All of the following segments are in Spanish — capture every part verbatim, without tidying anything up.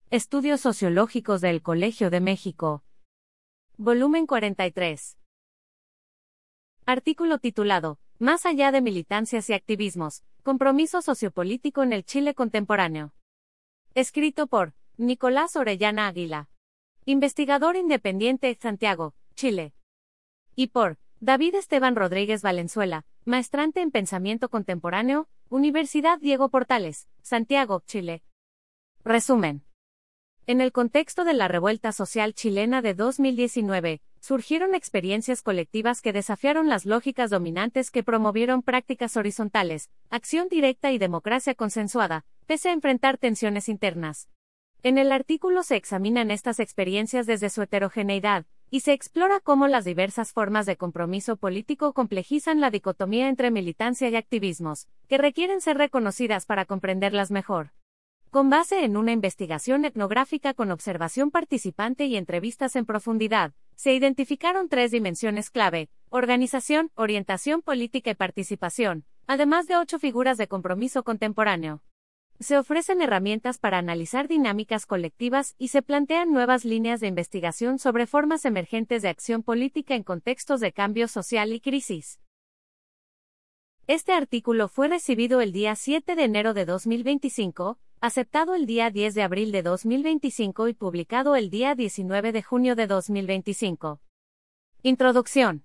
Estudios Sociológicos del Colegio de México. Volumen cuarenta y tres. Artículo titulado, Más allá de militancias y activismos, compromiso sociopolítico en el Chile contemporáneo. Escrito por Nicolás Orellana Águila. Investigador independiente, Santiago, Chile. Y por David Esteban Rodríguez Valenzuela, maestrante en Pensamiento Contemporáneo, Universidad Diego Portales, Santiago, Chile. Resumen. En el contexto de la revuelta social chilena de dos mil diecinueve, surgieron experiencias colectivas que desafiaron las lógicas dominantes que promovieron prácticas horizontales, acción directa y democracia consensuada, pese a enfrentar tensiones internas. En el artículo se examinan estas experiencias desde su heterogeneidad, y se explora cómo las diversas formas de compromiso político complejizan la dicotomía entre militancia y activismos, que requieren ser reconocidas para comprenderlas mejor. Con base en una investigación etnográfica con observación participante y entrevistas en profundidad, se identificaron tres dimensiones clave: organización, orientación política y participación, además de ocho figuras de compromiso contemporáneo. Se ofrecen herramientas para analizar dinámicas colectivas y se plantean nuevas líneas de investigación sobre formas emergentes de acción política en contextos de cambio social y crisis. Este artículo fue recibido el día siete de enero de dos mil veinticinco, aceptado el día diez de abril de dos mil veinticinco y publicado el día diecinueve de junio de dos mil veinticinco. Introducción.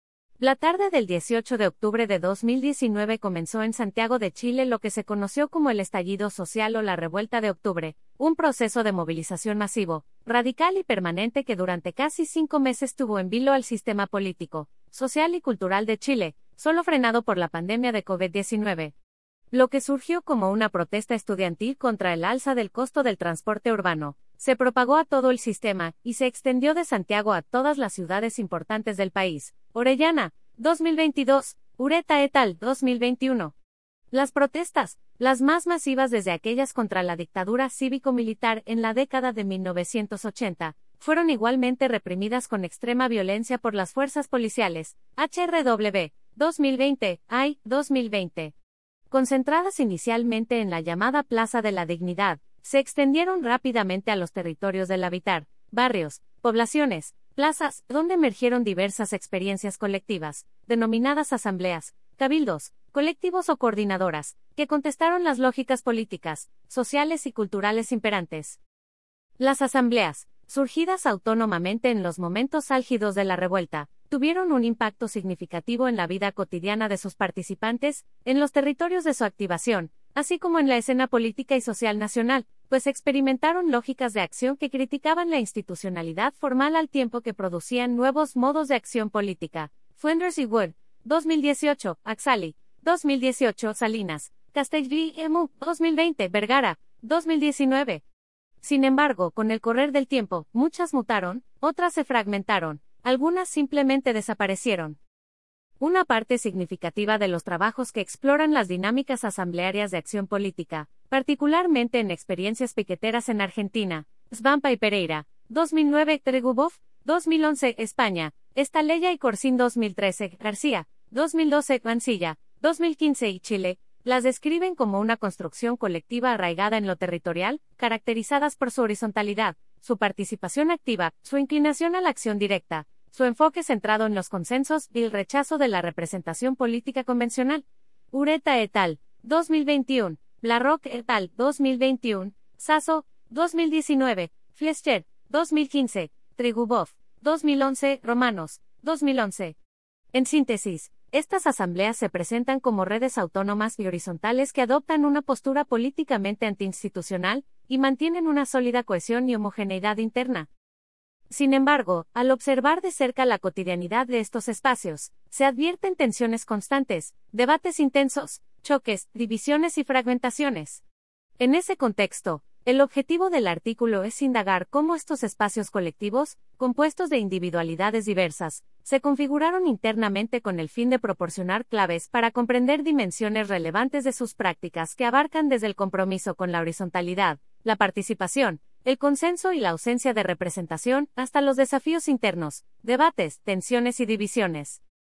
La tarde del dieciocho de octubre de dos mil diecinueve comenzó en Santiago de Chile lo que se conoció como el estallido social o la revuelta de octubre, un proceso de movilización masivo, radical y permanente que durante casi cinco meses tuvo en vilo al sistema político, social y cultural de Chile, solo frenado por la pandemia de COVID diecinueve. Lo que surgió como una protesta estudiantil contra el alza del costo del transporte urbano, se propagó a todo el sistema, y se extendió de Santiago a todas las ciudades importantes del país. Orellana, dos mil veintidós, Ureta et al. dos mil veintiuno. Las protestas, las más masivas desde aquellas contra la dictadura cívico-militar en la década de mil novecientos ochenta, fueron igualmente reprimidas con extrema violencia por las fuerzas policiales. H R W, dos mil veinte, A I, dos mil veinte. Concentradas inicialmente en la llamada Plaza de la Dignidad, se extendieron rápidamente a los territorios del habitar, barrios, poblaciones, plazas, donde emergieron diversas experiencias colectivas, denominadas asambleas, cabildos, colectivos o coordinadoras, que contestaron las lógicas políticas, sociales y culturales imperantes. Las asambleas, surgidas autónomamente en los momentos álgidos de la revuelta, tuvieron un impacto significativo en la vida cotidiana de sus participantes, en los territorios de su activación, así como en la escena política y social nacional, pues experimentaron lógicas de acción que criticaban la institucionalidad formal al tiempo que producían nuevos modos de acción política. Flinders y Wood, dos mil dieciocho, Axali, dos mil dieciocho, Salinas, Castellví, Emu, dos mil veinte, Vergara, dos mil diecinueve. Sin embargo, con el correr del tiempo, muchas mutaron, otras se fragmentaron, algunas simplemente desaparecieron. Una parte significativa de los trabajos que exploran las dinámicas asamblearias de acción política, particularmente en experiencias piqueteras en Argentina, Svampa y Pereira, dos mil nueve, Tregubov, dos mil once, España, Estaleya y Corsín dos mil trece, García, dos mil doce, Mansilla, dos mil quince y Chile, las describen como una construcción colectiva arraigada en lo territorial, caracterizadas por su horizontalidad, su participación activa, su inclinación a la acción directa, su enfoque centrado en los consensos y el rechazo de la representación política convencional. Ureta et al. dos mil veintiuno, Blarrock et al. dos mil veintiuno, Sasso, dos mil diecinueve, Fleischer, dos mil quince, Trigubov, dos mil once, Romanos, dos mil once. En síntesis, estas asambleas se presentan como redes autónomas y horizontales que adoptan una postura políticamente antiinstitucional y mantienen una sólida cohesión y homogeneidad interna. Sin embargo, al observar de cerca la cotidianidad de estos espacios, se advierten tensiones constantes, debates intensos, choques, divisiones y fragmentaciones. En ese contexto, el objetivo del artículo es indagar cómo estos espacios colectivos, compuestos de individualidades diversas, se configuraron internamente con el fin de proporcionar claves para comprender dimensiones relevantes de sus prácticas que abarcan desde el compromiso con la horizontalidad, la participación, el consenso y la ausencia de representación, hasta los desafíos internos, debates, tensiones y divisiones.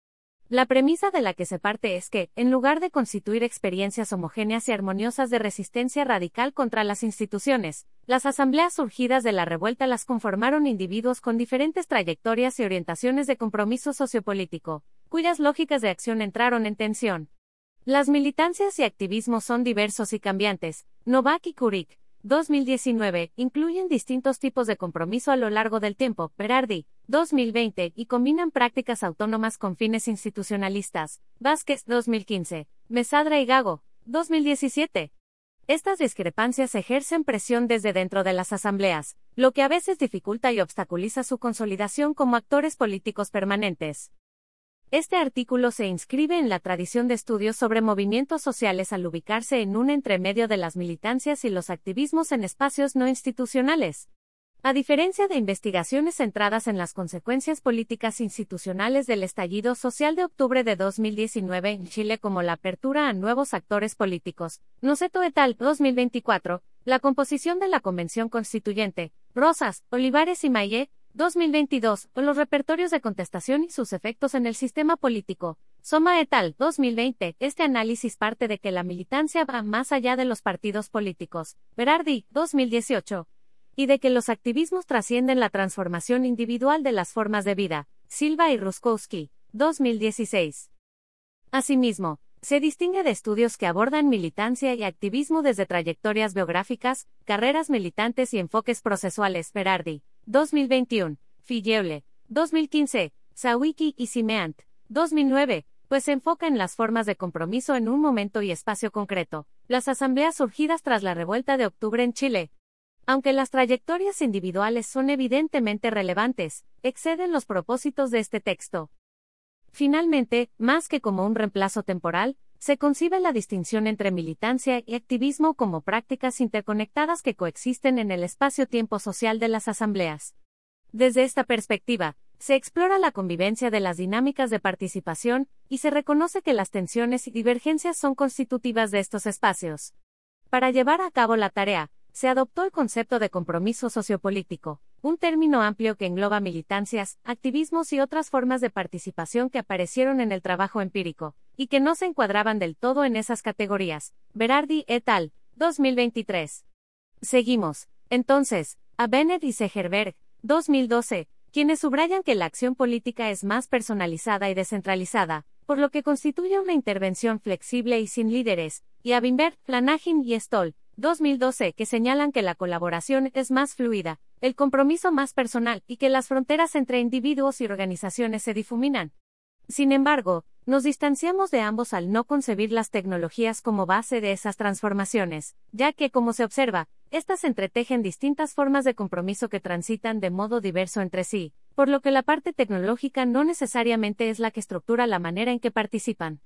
La premisa de la que se parte es que, en lugar de constituir experiencias homogéneas y armoniosas de resistencia radical contra las instituciones, las asambleas surgidas de la revuelta las conformaron individuos con diferentes trayectorias y orientaciones de compromiso sociopolítico, cuyas lógicas de acción entraron en tensión. Las militancias y activismos son diversos y cambiantes. Novak y Kurik, dos mil diecinueve, incluyen distintos tipos de compromiso a lo largo del tiempo. Berardi, dos mil veinte, y combinan prácticas autónomas con fines institucionalistas. Vázquez, dos mil quince. Mesadra y Gago, dos mil diecisiete. Estas discrepancias ejercen presión desde dentro de las asambleas, lo que a veces dificulta y obstaculiza su consolidación como actores políticos permanentes. Este artículo se inscribe en la tradición de estudios sobre movimientos sociales al ubicarse en un entremedio de las militancias y los activismos en espacios no institucionales. A diferencia de investigaciones centradas en las consecuencias políticas institucionales del estallido social de octubre de dos mil diecinueve en Chile como la apertura a nuevos actores políticos, Noceto et al. dos mil veinticuatro, la composición de la Convención Constituyente, Rosas, Olivares y Maye, dos mil veintidós, o los repertorios de contestación y sus efectos en el sistema político. Soma et al. dos mil veinte, este análisis parte de que la militancia va más allá de los partidos políticos. Berardi, dos mil dieciocho. Y de que los activismos trascienden la transformación individual de las formas de vida. Silva y Ruskowski, dos mil dieciséis. Asimismo, se distingue de estudios que abordan militancia y activismo desde trayectorias biográficas, carreras militantes y enfoques procesuales. Berardi, dos mil veintiuno, Filleule, dos mil quince, Sawicki y Simeant, dos mil nueve, pues se enfoca en las formas de compromiso en un momento y espacio concreto, las asambleas surgidas tras la revuelta de octubre en Chile. Aunque las trayectorias individuales son evidentemente relevantes, exceden los propósitos de este texto. Finalmente, más que como un reemplazo temporal, se concibe la distinción entre militancia y activismo como prácticas interconectadas que coexisten en el espacio-tiempo social de las asambleas. Desde esta perspectiva, se explora la convivencia de las dinámicas de participación, y se reconoce que las tensiones y divergencias son constitutivas de estos espacios. Para llevar a cabo la tarea, se adoptó el concepto de compromiso sociopolítico, un término amplio que engloba militancias, activismos y otras formas de participación que aparecieron en el trabajo empírico, y que no se encuadraban del todo en esas categorías. Berardi et al. dos mil veintitrés. Seguimos, entonces, a Bennett y Segerberg, dos mil doce, quienes subrayan que la acción política es más personalizada y descentralizada, por lo que constituye una intervención flexible y sin líderes, y a Wimberg, Flanagan y Stoll, dos mil doce, que señalan que la colaboración es más fluida, el compromiso más personal y que las fronteras entre individuos y organizaciones se difuminan. Sin embargo, nos distanciamos de ambos al no concebir las tecnologías como base de esas transformaciones, ya que, como se observa, estas entretejen distintas formas de compromiso que transitan de modo diverso entre sí, por lo que la parte tecnológica no necesariamente es la que estructura la manera en que participan.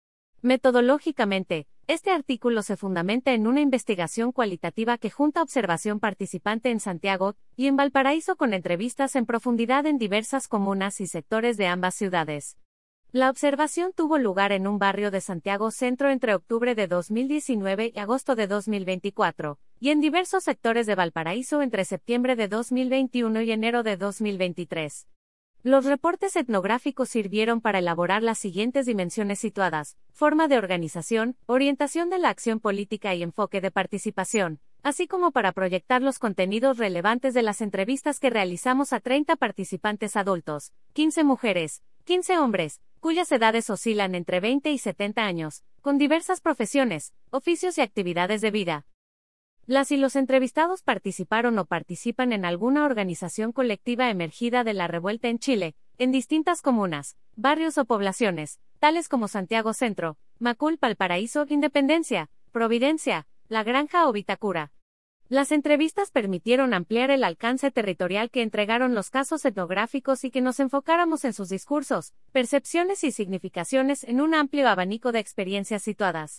Metodológicamente, este artículo se fundamenta en una investigación cualitativa que junta observación participante en Santiago y en Valparaíso con entrevistas en profundidad en diversas comunas y sectores de ambas ciudades. La observación tuvo lugar en un barrio de Santiago Centro entre octubre de dos mil diecinueve y agosto de dos mil veinticuatro, y en diversos sectores de Valparaíso entre septiembre de dos mil veintiuno y enero de dos mil veintitrés. Los reportes etnográficos sirvieron para elaborar las siguientes dimensiones situadas: forma de organización, orientación de la acción política y enfoque de participación, así como para proyectar los contenidos relevantes de las entrevistas que realizamos a treinta participantes adultos, quince mujeres, quince hombres, cuyas edades oscilan entre veinte y setenta años, con diversas profesiones, oficios y actividades de vida. Las y los entrevistados participaron o participan en alguna organización colectiva emergida de la revuelta en Chile, en distintas comunas, barrios o poblaciones, tales como Santiago Centro, Macul, Valparaíso, Independencia, Providencia, La Granja o Vitacura. Las entrevistas permitieron ampliar el alcance territorial que entregaron los casos etnográficos y que nos enfocáramos en sus discursos, percepciones y significaciones en un amplio abanico de experiencias situadas.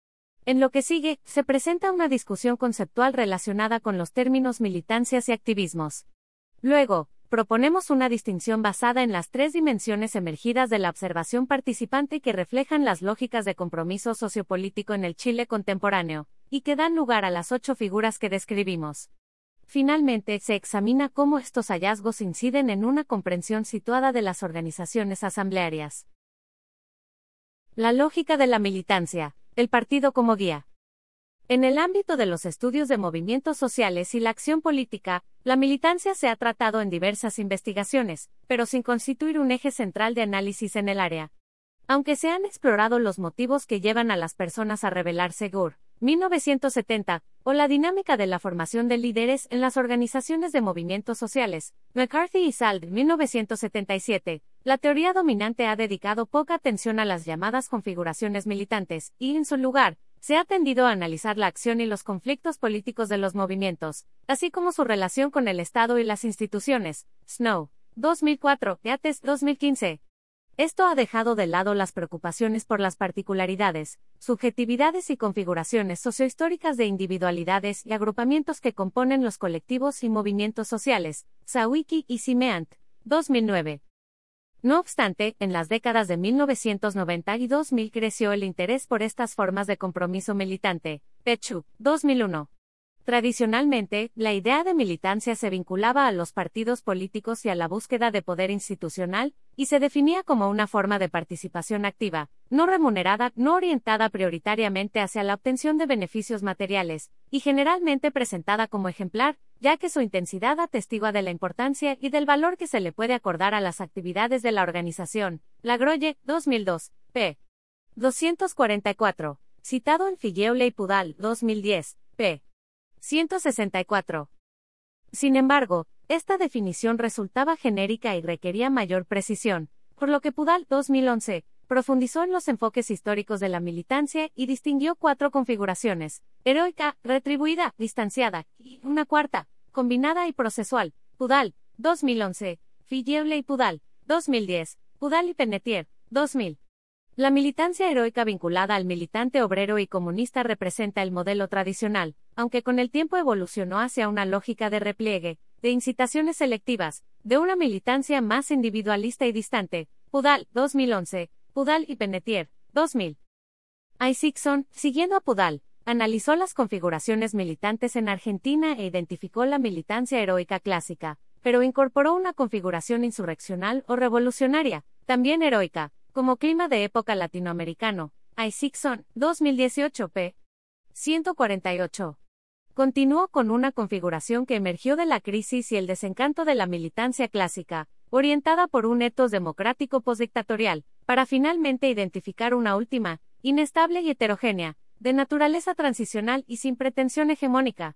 En lo que sigue, se presenta una discusión conceptual relacionada con los términos militancias y activismos. Luego, proponemos una distinción basada en las tres dimensiones emergidas de la observación participante que reflejan las lógicas de compromiso sociopolítico en el Chile contemporáneo, y que dan lugar a las ocho figuras que describimos. Finalmente, se examina cómo estos hallazgos inciden en una comprensión situada de las organizaciones asamblearias. La lógica de la militancia, el partido como guía. En el ámbito de los estudios de movimientos sociales y la acción política, la militancia se ha tratado en diversas investigaciones, pero sin constituir un eje central de análisis en el área. Aunque se han explorado los motivos que llevan a las personas a rebelarse G U R, mil novecientos setenta, o la dinámica de la formación de líderes en las organizaciones de movimientos sociales, McCarthy y Sald, mil novecientos setenta y siete, la teoría dominante ha dedicado poca atención a las llamadas configuraciones militantes, y, en su lugar, se ha tendido a analizar la acción y los conflictos políticos de los movimientos, así como su relación con el Estado y las instituciones. Snow, dos mil cuatro, Yates, dos mil quince. Esto ha dejado de lado las preocupaciones por las particularidades, subjetividades y configuraciones sociohistóricas de individualidades y agrupamientos que componen los colectivos y movimientos sociales. Sawicki y Simeant, dos mil nueve. No obstante, en las décadas de mil novecientos noventa y dos mil creció el interés por estas formas de compromiso militante. Pechu, dos mil uno. Tradicionalmente, la idea de militancia se vinculaba a los partidos políticos y a la búsqueda de poder institucional, y se definía como una forma de participación activa, no remunerada, no orientada prioritariamente hacia la obtención de beneficios materiales, y generalmente presentada como ejemplar, ya que su intensidad atestigua de la importancia y del valor que se le puede acordar a las actividades de la organización. Lagroye, dos mil dos, p. doscientos cuarenta y cuatro, citado en Figueole y Pudal, dos mil diez, p. ciento sesenta y cuatro. Sin embargo, esta definición resultaba genérica y requería mayor precisión, por lo que Pudal, dos mil once, profundizó en los enfoques históricos de la militancia y distinguió cuatro configuraciones: heroica, retribuida, distanciada, y una cuarta, combinada y procesual. Pudal, dos mil once, Figueole y Pudal, dos mil diez, Pudal y Pennetier, dos mil. La militancia heroica vinculada al militante obrero y comunista representa el modelo tradicional, aunque con el tiempo evolucionó hacia una lógica de repliegue, de incitaciones selectivas, de una militancia más individualista y distante. Pudal, dos mil once, Pudal y Pennetier, dos mil. Isaacson, siguiendo a Pudal, analizó las configuraciones militantes en Argentina e identificó la militancia heroica clásica, pero incorporó una configuración insurreccional o revolucionaria, también heroica, como clima de época latinoamericano. Isaacson, dos mil dieciocho, p. ciento cuarenta y ocho. Continuó con una configuración que emergió de la crisis y el desencanto de la militancia clásica, orientada por un etos democrático postdictatorial, para finalmente identificar una última, inestable y heterogénea, de naturaleza transicional y sin pretensión hegemónica.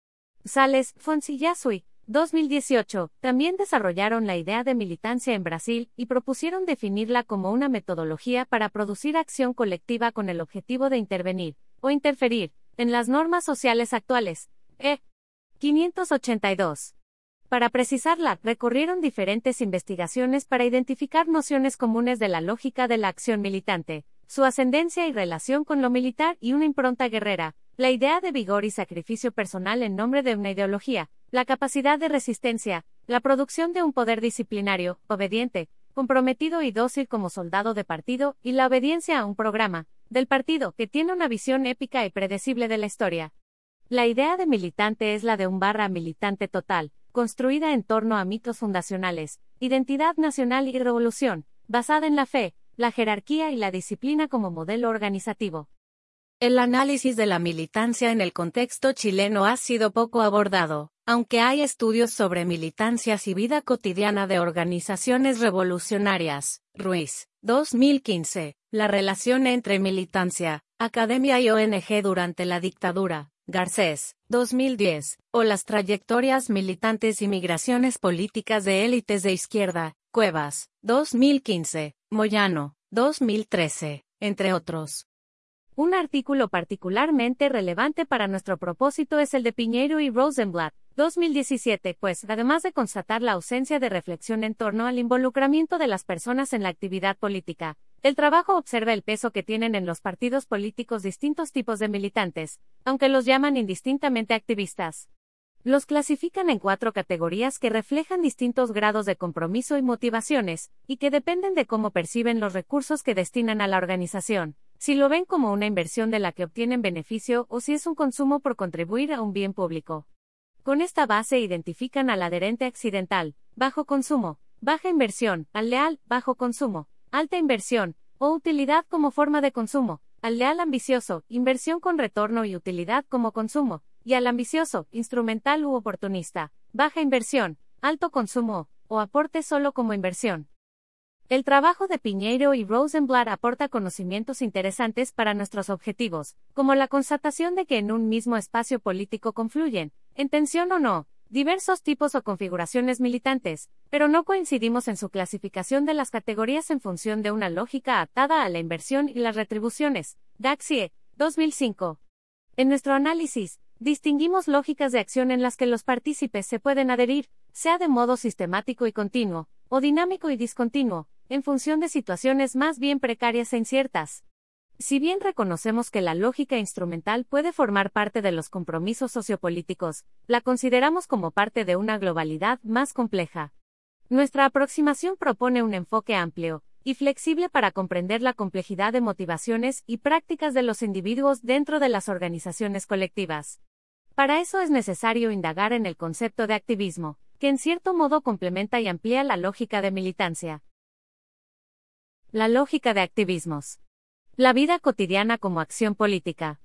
Sales, Fons y Yasui, dos mil dieciocho, también desarrollaron la idea de militancia en Brasil y propusieron definirla como una metodología para producir acción colectiva con el objetivo de intervenir, o interferir, en las normas sociales actuales. E. quinientos ochenta y dos. Para precisarla, recurrieron diferentes investigaciones para identificar nociones comunes de la lógica de la acción militante, su ascendencia y relación con lo militar y una impronta guerrera, la idea de vigor y sacrificio personal en nombre de una ideología, la capacidad de resistencia, la producción de un poder disciplinario, obediente, comprometido y dócil como soldado de partido, y la obediencia a un programa, del partido, que tiene una visión épica y predecible de la historia. La idea de militante es la de un barra militante total, construida en torno a mitos fundacionales, identidad nacional y revolución, basada en la fe, la jerarquía y la disciplina como modelo organizativo. El análisis de la militancia en el contexto chileno ha sido poco abordado, aunque hay estudios sobre militancias y vida cotidiana de organizaciones revolucionarias. Ruiz, dos mil quince, la relación entre militancia, academia y O N G durante la dictadura. Garcés, dos mil diez, o las trayectorias militantes y migraciones políticas de élites de izquierda. Cuevas, dos mil quince, Moyano, dos mil trece, entre otros. Un artículo particularmente relevante para nuestro propósito es el de Piñeiro y Rosenblatt, dos mil diecisiete, pues, además de constatar la ausencia de reflexión en torno al involucramiento de las personas en la actividad política, el trabajo observa el peso que tienen en los partidos políticos distintos tipos de militantes, aunque los llaman indistintamente activistas. Los clasifican en cuatro categorías que reflejan distintos grados de compromiso y motivaciones, y que dependen de cómo perciben los recursos que destinan a la organización, si lo ven como una inversión de la que obtienen beneficio o si es un consumo por contribuir a un bien público. Con esta base identifican al adherente accidental, bajo consumo, baja inversión, al leal, bajo consumo, alta inversión, o utilidad como forma de consumo, al leal ambicioso, inversión con retorno y utilidad como consumo, y al ambicioso, instrumental u oportunista, baja inversión, alto consumo, o aporte solo como inversión. El trabajo de Piñeiro y Rosenblatt aporta conocimientos interesantes para nuestros objetivos, como la constatación de que en un mismo espacio político confluyen, en tensión o no, diversos tipos o configuraciones militantes, pero no coincidimos en su clasificación de las categorías en función de una lógica atada a la inversión y las retribuciones. Daxie, dos mil cinco. En nuestro análisis, distinguimos lógicas de acción en las que los partícipes se pueden adherir, sea de modo sistemático y continuo, o dinámico y discontinuo, en función de situaciones más bien precarias e inciertas. Si bien reconocemos que la lógica instrumental puede formar parte de los compromisos sociopolíticos, la consideramos como parte de una globalidad más compleja. Nuestra aproximación propone un enfoque amplio y flexible para comprender la complejidad de motivaciones y prácticas de los individuos dentro de las organizaciones colectivas. Para eso es necesario indagar en el concepto de activismo, que en cierto modo complementa y amplía la lógica de militancia. La lógica de activismos. La vida cotidiana como acción política.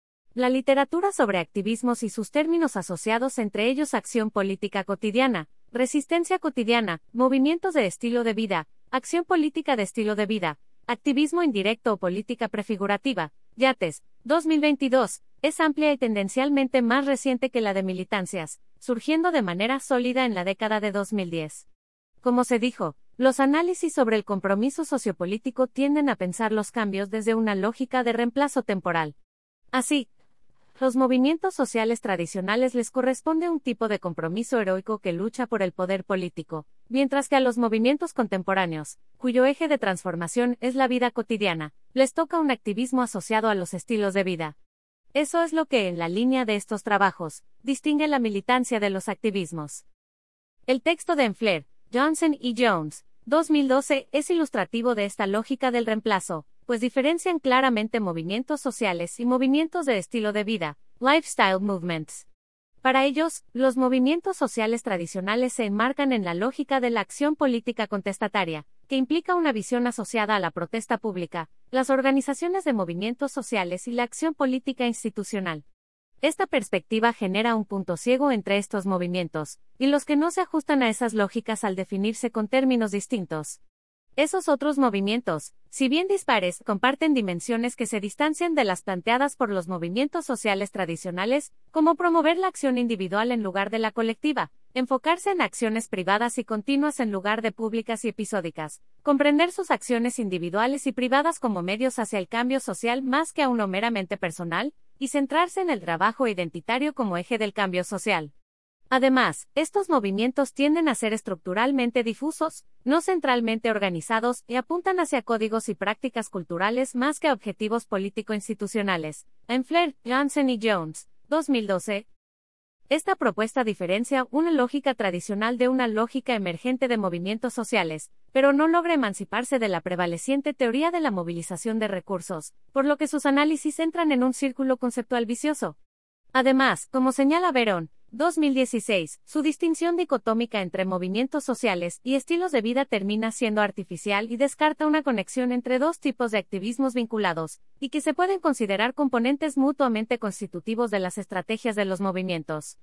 La literatura sobre activismos y sus términos asociados, entre ellos acción política cotidiana, resistencia cotidiana, movimientos de estilo de vida, acción política de estilo de vida, activismo indirecto o política prefigurativa, Yates, dos mil veintidós, es amplia y tendencialmente más reciente que la de militancias, surgiendo de manera sólida en la década de dos mil diez. Como se dijo, los análisis sobre el compromiso sociopolítico tienden a pensar los cambios desde una lógica de reemplazo temporal. Así, los movimientos sociales tradicionales les corresponde un tipo de compromiso heroico que lucha por el poder político, mientras que a los movimientos contemporáneos, cuyo eje de transformación es la vida cotidiana, les toca un activismo asociado a los estilos de vida. Eso es lo que, en la línea de estos trabajos, distingue la militancia de los activismos. El texto de Enfler, Johnson y Jones, dos mil doce, es ilustrativo de esta lógica del reemplazo, pues diferencian claramente movimientos sociales y movimientos de estilo de vida, lifestyle movements. Para ellos, los movimientos sociales tradicionales se enmarcan en la lógica de la acción política contestataria, que implica una visión asociada a la protesta pública, las organizaciones de movimientos sociales y la acción política institucional. Esta perspectiva genera un punto ciego entre estos movimientos, y los que no se ajustan a esas lógicas al definirse con términos distintos. Esos otros movimientos, si bien dispares, comparten dimensiones que se distancian de las planteadas por los movimientos sociales tradicionales, como promover la acción individual en lugar de la colectiva, enfocarse en acciones privadas y continuas en lugar de públicas y episódicas, comprender sus acciones individuales y privadas como medios hacia el cambio social más que a uno meramente personal, y centrarse en el trabajo identitario como eje del cambio social. Además, estos movimientos tienden a ser estructuralmente difusos, no centralmente organizados y apuntan hacia códigos y prácticas culturales más que a objetivos político-institucionales. Enfler, Johnson y Jones, dos mil doce. Esta propuesta diferencia una lógica tradicional de una lógica emergente de movimientos sociales, pero no logra emanciparse de la prevaleciente teoría de la movilización de recursos, por lo que sus análisis entran en un círculo conceptual vicioso. Además, como señala Verón, dos mil dieciséis, su distinción dicotómica entre movimientos sociales y estilos de vida termina siendo artificial y descarta una conexión entre dos tipos de activismos vinculados, y que se pueden considerar componentes mutuamente constitutivos de las estrategias de los movimientos.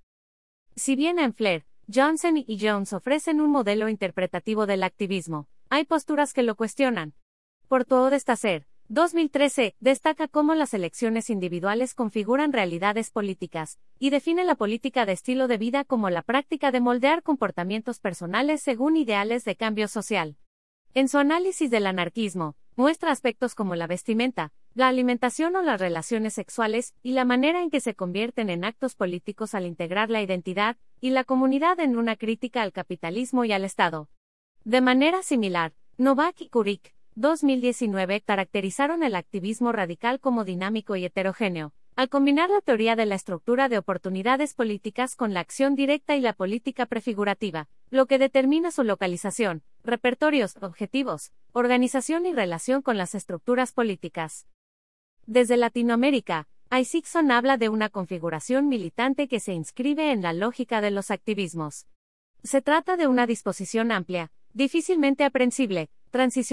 Si bien Enfler, Johnson y Jones ofrecen un modelo interpretativo del activismo, hay posturas que lo cuestionan. Portuoh Destacer, dos mil trece, destaca cómo las elecciones individuales configuran realidades políticas, y define la política de estilo de vida como la práctica de moldear comportamientos personales según ideales de cambio social. En su análisis del anarquismo, muestra aspectos como la vestimenta, la alimentación o las relaciones sexuales, y la manera en que se convierten en actos políticos al integrar la identidad y la comunidad en una crítica al capitalismo y al Estado. De manera similar, Novak y Kurik, dos mil diecinueve, caracterizaron el activismo radical como dinámico y heterogéneo, al combinar la teoría de la estructura de oportunidades políticas con la acción directa y la política prefigurativa, lo que determina su localización, repertorios, objetivos, organización y relación con las estructuras políticas. Desde Latinoamérica, Isaacson habla de una configuración militante que se inscribe en la lógica de los activismos. Se trata de una disposición amplia, difícilmente aprehensible, transicional,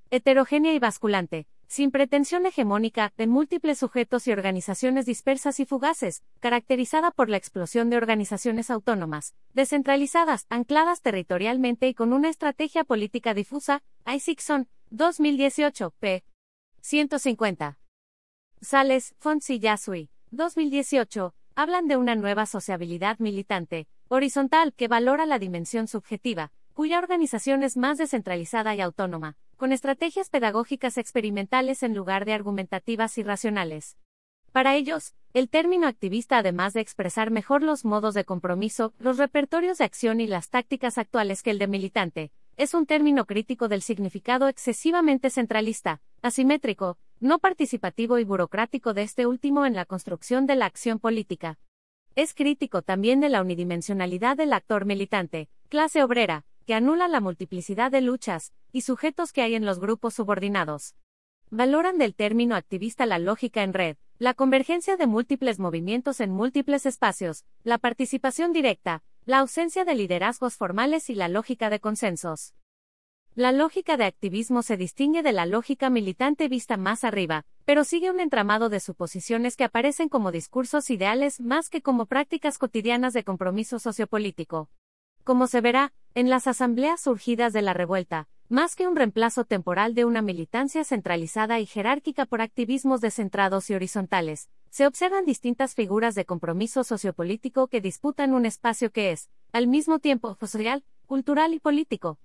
heterogénea y basculante, sin pretensión hegemónica, de múltiples sujetos y organizaciones dispersas y fugaces, caracterizada por la explosión de organizaciones autónomas, descentralizadas, ancladas territorialmente y con una estrategia política difusa. Isaacson, dos mil dieciocho, p. ciento cincuenta. Sales, Fons y Yasui, dos mil dieciocho, hablan de una nueva sociabilidad militante, horizontal, que valora la dimensión subjetiva, cuya organización es más descentralizada y autónoma, con estrategias pedagógicas experimentales en lugar de argumentativas y racionales. Para ellos, el término activista, además de expresar mejor los modos de compromiso, los repertorios de acción y las tácticas actuales que el de militante, es un término crítico del significado excesivamente centralista, asimétrico, no participativo y burocrático de este último en la construcción de la acción política. Es crítico también de la unidimensionalidad del actor militante, clase obrera, que anula la multiplicidad de luchas y sujetos que hay en los grupos subordinados. Valoran del término activista la lógica en red, la convergencia de múltiples movimientos en múltiples espacios, la participación directa, la ausencia de liderazgos formales y la lógica de consensos. La lógica de activismo se distingue de la lógica militante vista más arriba, pero sigue un entramado de suposiciones que aparecen como discursos ideales más que como prácticas cotidianas de compromiso sociopolítico. Como se verá, en las asambleas surgidas de la revuelta, más que un reemplazo temporal de una militancia centralizada y jerárquica por activismos descentrados y horizontales, se observan distintas figuras de compromiso sociopolítico que disputan un espacio que es, al mismo tiempo, social, cultural y político.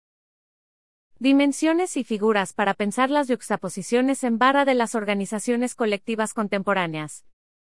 Dimensiones y figuras para pensar las yuxtaposiciones en barra de las organizaciones colectivas contemporáneas.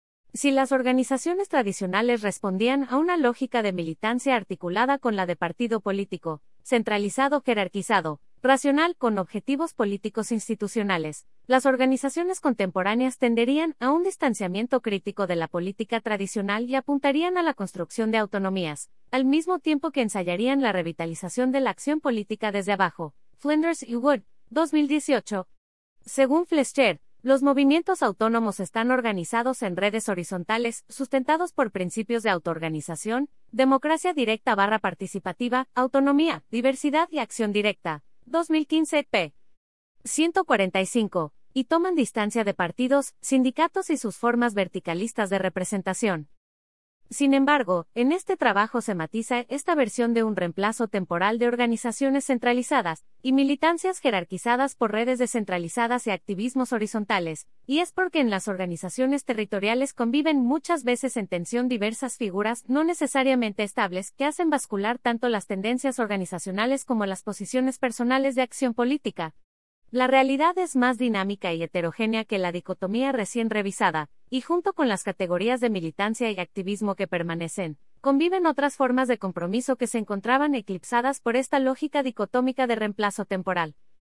Si las organizaciones tradicionales respondían a una lógica de militancia articulada con la de partido político, centralizado, jerarquizado, racional, con objetivos políticos institucionales, las organizaciones contemporáneas tenderían a un distanciamiento crítico de la política tradicional y apuntarían a la construcción de autonomías, al mismo tiempo que ensayarían la revitalización de la acción política desde abajo. Flinders y Wood, dos mil dieciocho. Según Fleischer, los movimientos autónomos están organizados en redes horizontales, sustentados por principios de autoorganización, democracia directa barra participativa, autonomía, diversidad y acción directa. dos mil quince, p. ciento cuarenta y cinco, y toman distancia de partidos, sindicatos y sus formas verticalistas de representación. Sin embargo, en este trabajo se matiza esta versión de un reemplazo temporal de organizaciones centralizadas y militancias jerarquizadas por redes descentralizadas y activismos horizontales, y es porque en las organizaciones territoriales conviven muchas veces en tensión diversas figuras no necesariamente estables que hacen bascular tanto las tendencias organizacionales como las posiciones personales de acción política. La realidad es más dinámica y heterogénea que la dicotomía recién revisada, y junto con las categorías de militancia y activismo que permanecen, conviven otras formas de compromiso que se encontraban eclipsadas por esta lógica dicotómica de reemplazo temporal.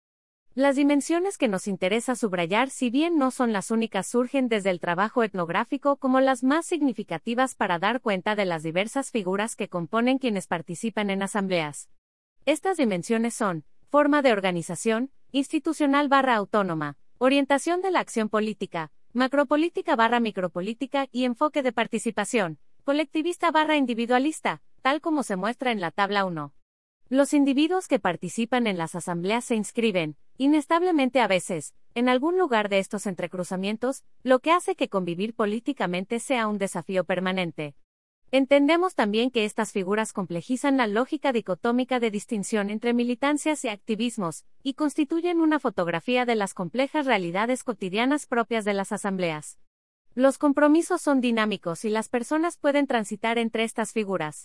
Las dimensiones que nos interesa subrayar, si bien no son las únicas, surgen desde el trabajo etnográfico como las más significativas para dar cuenta de las diversas figuras que componen quienes participan en asambleas. Estas dimensiones son: forma de organización, institucional barra autónoma, orientación de la acción política, macropolítica barra micropolítica y enfoque de participación, colectivista barra individualista, tal como se muestra en la tabla uno. Los individuos que participan en las asambleas se inscriben, inestablemente a veces, en algún lugar de estos entrecruzamientos, lo que hace que convivir políticamente sea un desafío permanente. Entendemos también que estas figuras complejizan la lógica dicotómica de distinción entre militancias y activismos, y constituyen una fotografía de las complejas realidades cotidianas propias de las asambleas. Los compromisos son dinámicos y las personas pueden transitar entre estas figuras.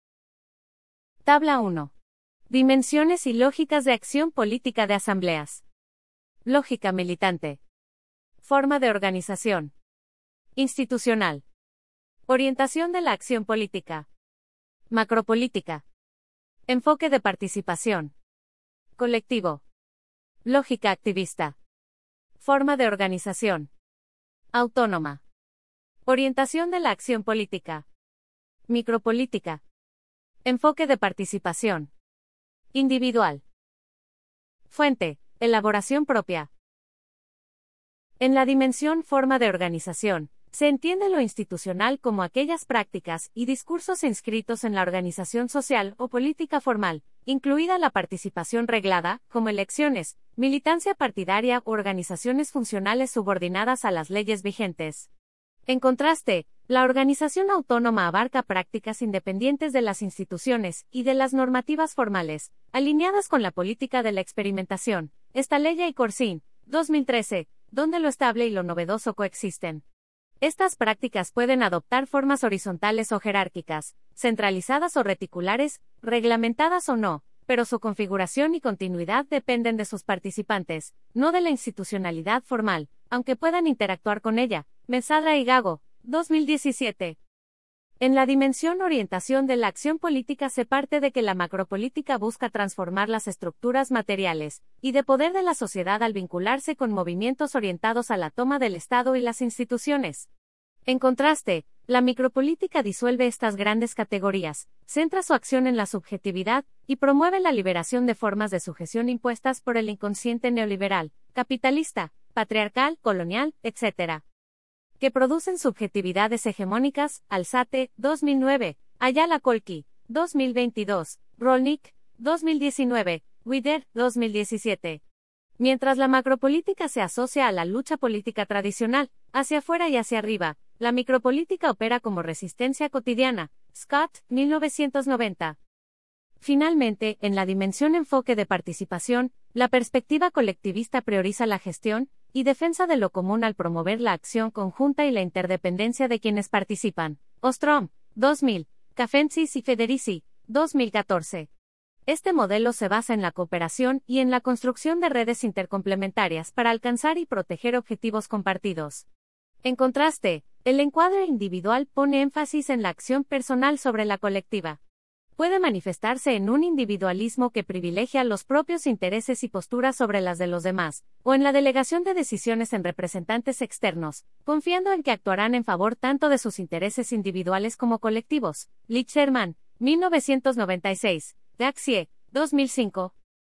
Tabla uno. Dimensiones y lógicas de acción política de asambleas. Lógica militante. Forma de organización. Institucional. Orientación de la acción política. Macropolítica. Enfoque de participación. Colectivo. Lógica activista. Forma de organización. Autónoma. Orientación de la acción política. Micropolítica. Enfoque de participación. Individual. Fuente: elaboración propia. En la dimensión forma de organización, se entiende lo institucional como aquellas prácticas y discursos inscritos en la organización social o política formal, incluida la participación reglada, como elecciones, militancia partidaria u organizaciones funcionales subordinadas a las leyes vigentes. En contraste, la organización autónoma abarca prácticas independientes de las instituciones y de las normativas formales, alineadas con la política de la experimentación. Esta ley y Corsín, dos mil trece, donde lo estable y lo novedoso coexisten. Estas prácticas pueden adoptar formas horizontales o jerárquicas, centralizadas o reticulares, reglamentadas o no, pero su configuración y continuidad dependen de sus participantes, no de la institucionalidad formal, aunque puedan interactuar con ella. Mesadra y Gago, dos mil diecisiete. En la dimensión orientación de la acción política se parte de que la macropolítica busca transformar las estructuras materiales y de poder de la sociedad al vincularse con movimientos orientados a la toma del Estado y las instituciones. En contraste, la micropolítica disuelve estas grandes categorías, centra su acción en la subjetividad y promueve la liberación de formas de sujeción impuestas por el inconsciente neoliberal, capitalista, patriarcal, colonial, etcétera, que producen subjetividades hegemónicas. Alzate, dos mil nueve, Ayala Colqui, dos mil veintidós, Rolnik, dos mil diecinueve, Wider, dos mil diecisiete. Mientras la macropolítica se asocia a la lucha política tradicional, hacia afuera y hacia arriba, la micropolítica opera como resistencia cotidiana. Scott, mil novecientos noventa. Finalmente, en la dimensión enfoque de participación, la perspectiva colectivista prioriza la gestión y defensa de lo común al promover la acción conjunta y la interdependencia de quienes participan. Ostrom, dos mil, Cafensis y Federici, dos mil catorce. Este modelo se basa en la cooperación y en la construcción de redes intercomplementarias para alcanzar y proteger objetivos compartidos. En contraste, el encuadre individual pone énfasis en la acción personal sobre la colectiva. Puede manifestarse en un individualismo que privilegia los propios intereses y posturas sobre las de los demás, o en la delegación de decisiones en representantes externos, confiando en que actuarán en favor tanto de sus intereses individuales como colectivos. Lichterman, mil novecientos noventa y seis, Daxier, dos mil cinco.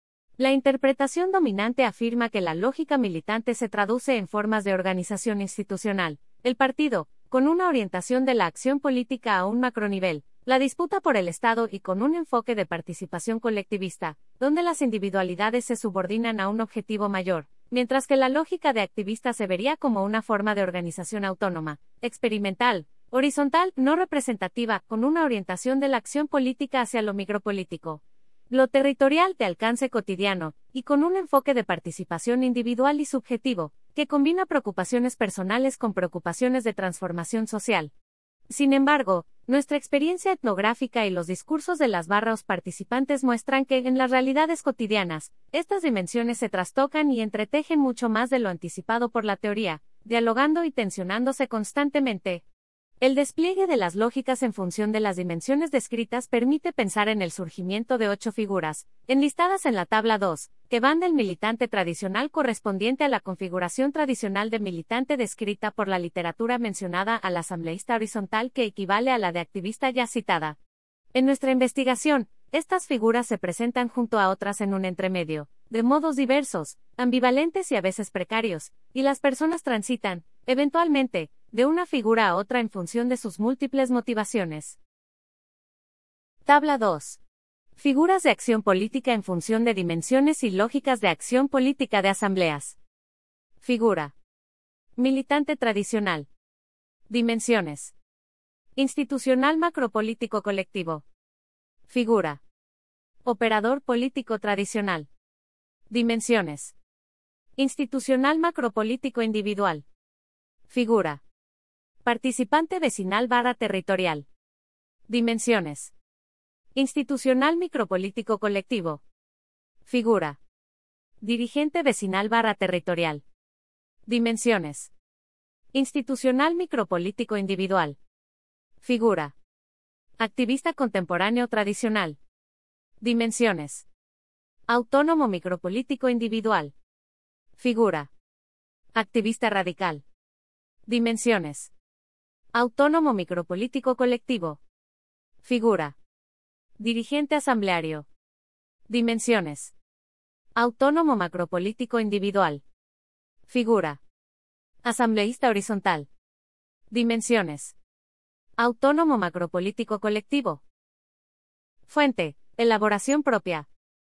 La interpretación dominante afirma que la lógica militante se traduce en formas de organización institucional. El partido, con una orientación de la acción política a un macronivel, la disputa por el Estado y con un enfoque de participación colectivista, donde las individualidades se subordinan a un objetivo mayor, mientras que la lógica de activista se vería como una forma de organización autónoma, experimental, horizontal, no representativa, con una orientación de la acción política hacia lo micropolítico, lo territorial de alcance cotidiano, y con un enfoque de participación individual y subjetivo, que combina preocupaciones personales con preocupaciones de transformación social. Sin embargo, nuestra experiencia etnográfica y los discursos de las barras participantes muestran que, en las realidades cotidianas, estas dimensiones se trastocan y entretejen mucho más de lo anticipado por la teoría, dialogando y tensionándose constantemente. El despliegue de las lógicas en función de las dimensiones descritas permite pensar en el surgimiento de ocho figuras, enlistadas en la tabla dos, que van del militante tradicional correspondiente a la configuración tradicional de militante descrita por la literatura mencionada al asambleísta horizontal que equivale a la de activista ya citada. En nuestra investigación, estas figuras se presentan junto a otras en un entremedio, de modos diversos, ambivalentes y a veces precarios, y las personas transitan, eventualmente, de una figura a otra en función de sus múltiples motivaciones. Tabla dos. Figuras de acción política en función de dimensiones y lógicas de acción política de asambleas. Figura. Militante tradicional. Dimensiones. Institucional macropolítico colectivo. Figura. Operador político tradicional. Dimensiones. Institucional macropolítico individual. Figura. Participante vecinal barra territorial. Dimensiones. Institucional micropolítico colectivo. Figura. Dirigente vecinal barra territorial. Dimensiones. Institucional micropolítico individual. Figura. Activista contemporáneo tradicional. Dimensiones. Autónomo micropolítico individual. Figura. Activista radical. Dimensiones. Autónomo micropolítico colectivo. Figura. Dirigente asambleario. Dimensiones. Autónomo macropolítico individual. Figura. Asambleísta horizontal. Dimensiones. Autónomo macropolítico colectivo. Fuente. Elaboración propia.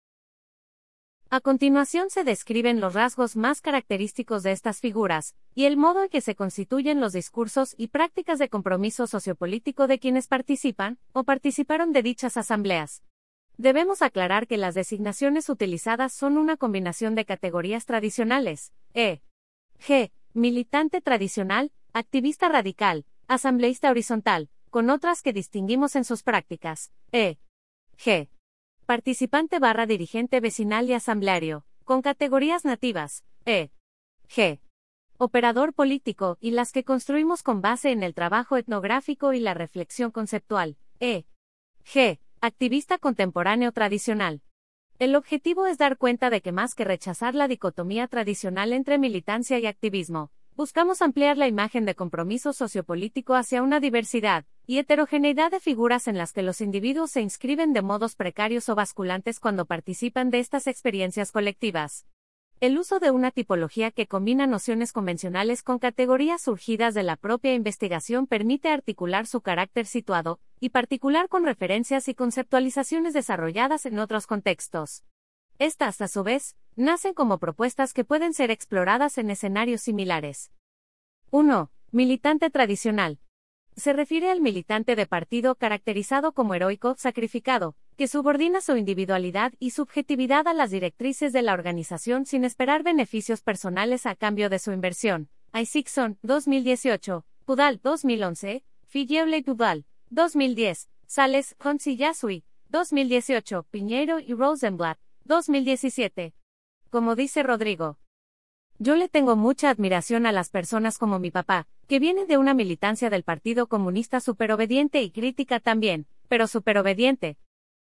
A continuación se describen los rasgos más característicos de estas figuras, y el modo en que se constituyen los discursos y prácticas de compromiso sociopolítico de quienes participan, o participaron de dichas asambleas. Debemos aclarar que las designaciones utilizadas son una combinación de categorías tradicionales, e g militante tradicional, activista radical, asambleísta horizontal, con otras que distinguimos en sus prácticas, e g participante barra dirigente vecinal y asambleario, con categorías nativas, e g operador político, y las que construimos con base en el trabajo etnográfico y la reflexión conceptual, e g activista contemporáneo tradicional. El objetivo es dar cuenta de que más que rechazar la dicotomía tradicional entre militancia y activismo, buscamos ampliar la imagen de compromiso sociopolítico hacia una diversidad y heterogeneidad de figuras en las que los individuos se inscriben de modos precarios o basculantes cuando participan de estas experiencias colectivas. El uso de una tipología que combina nociones convencionales con categorías surgidas de la propia investigación permite articular su carácter situado y particular con referencias y conceptualizaciones desarrolladas en otros contextos. Estas, a su vez, nacen como propuestas que pueden ser exploradas en escenarios similares. uno. Militante tradicional. Se refiere al militante de partido caracterizado como heroico, sacrificado, que subordina su individualidad y subjetividad a las directrices de la organización sin esperar beneficios personales a cambio de su inversión. Isaacson, dos mil dieciocho, Pudal, dos mil once, Figueole Pudal, dos mil diez, Sales, Honsi Yasui, dos mil dieciocho, Piñeiro y Rosenblatt, dos mil diecisiete. Como dice Rodrigo: yo le tengo mucha admiración a las personas como mi papá, que vienen de una militancia del Partido Comunista superobediente y crítica también, pero superobediente.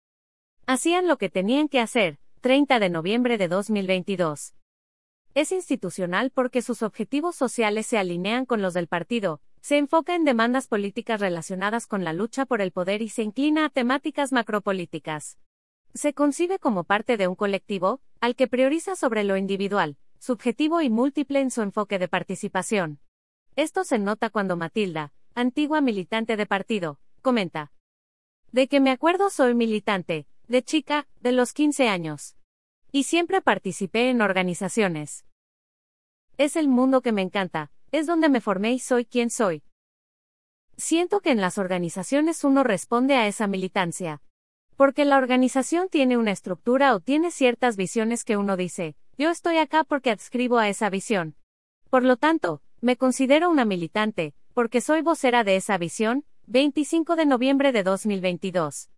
Hacían lo que tenían que hacer. treinta de noviembre de dos mil veintidós. Es institucional porque sus objetivos sociales se alinean con los del partido, se enfoca en demandas políticas relacionadas con la lucha por el poder y se inclina a temáticas macropolíticas. Se concibe como parte de un colectivo, al que prioriza sobre lo individual, subjetivo y múltiple en su enfoque de participación. Esto se nota cuando Matilda, antigua militante de partido, comenta: de que me acuerdo soy militante, de chica, de los quince años. Y siempre participé en organizaciones. Es el mundo que me encanta, es donde me formé y soy quien soy. Siento que en las organizaciones uno responde a esa militancia. Porque la organización tiene una estructura o tiene ciertas visiones que uno dice: yo estoy acá porque adscribo a esa visión. Por lo tanto, me considero una militante, porque soy vocera de esa visión. veinticinco de noviembre de dos mil veintidós.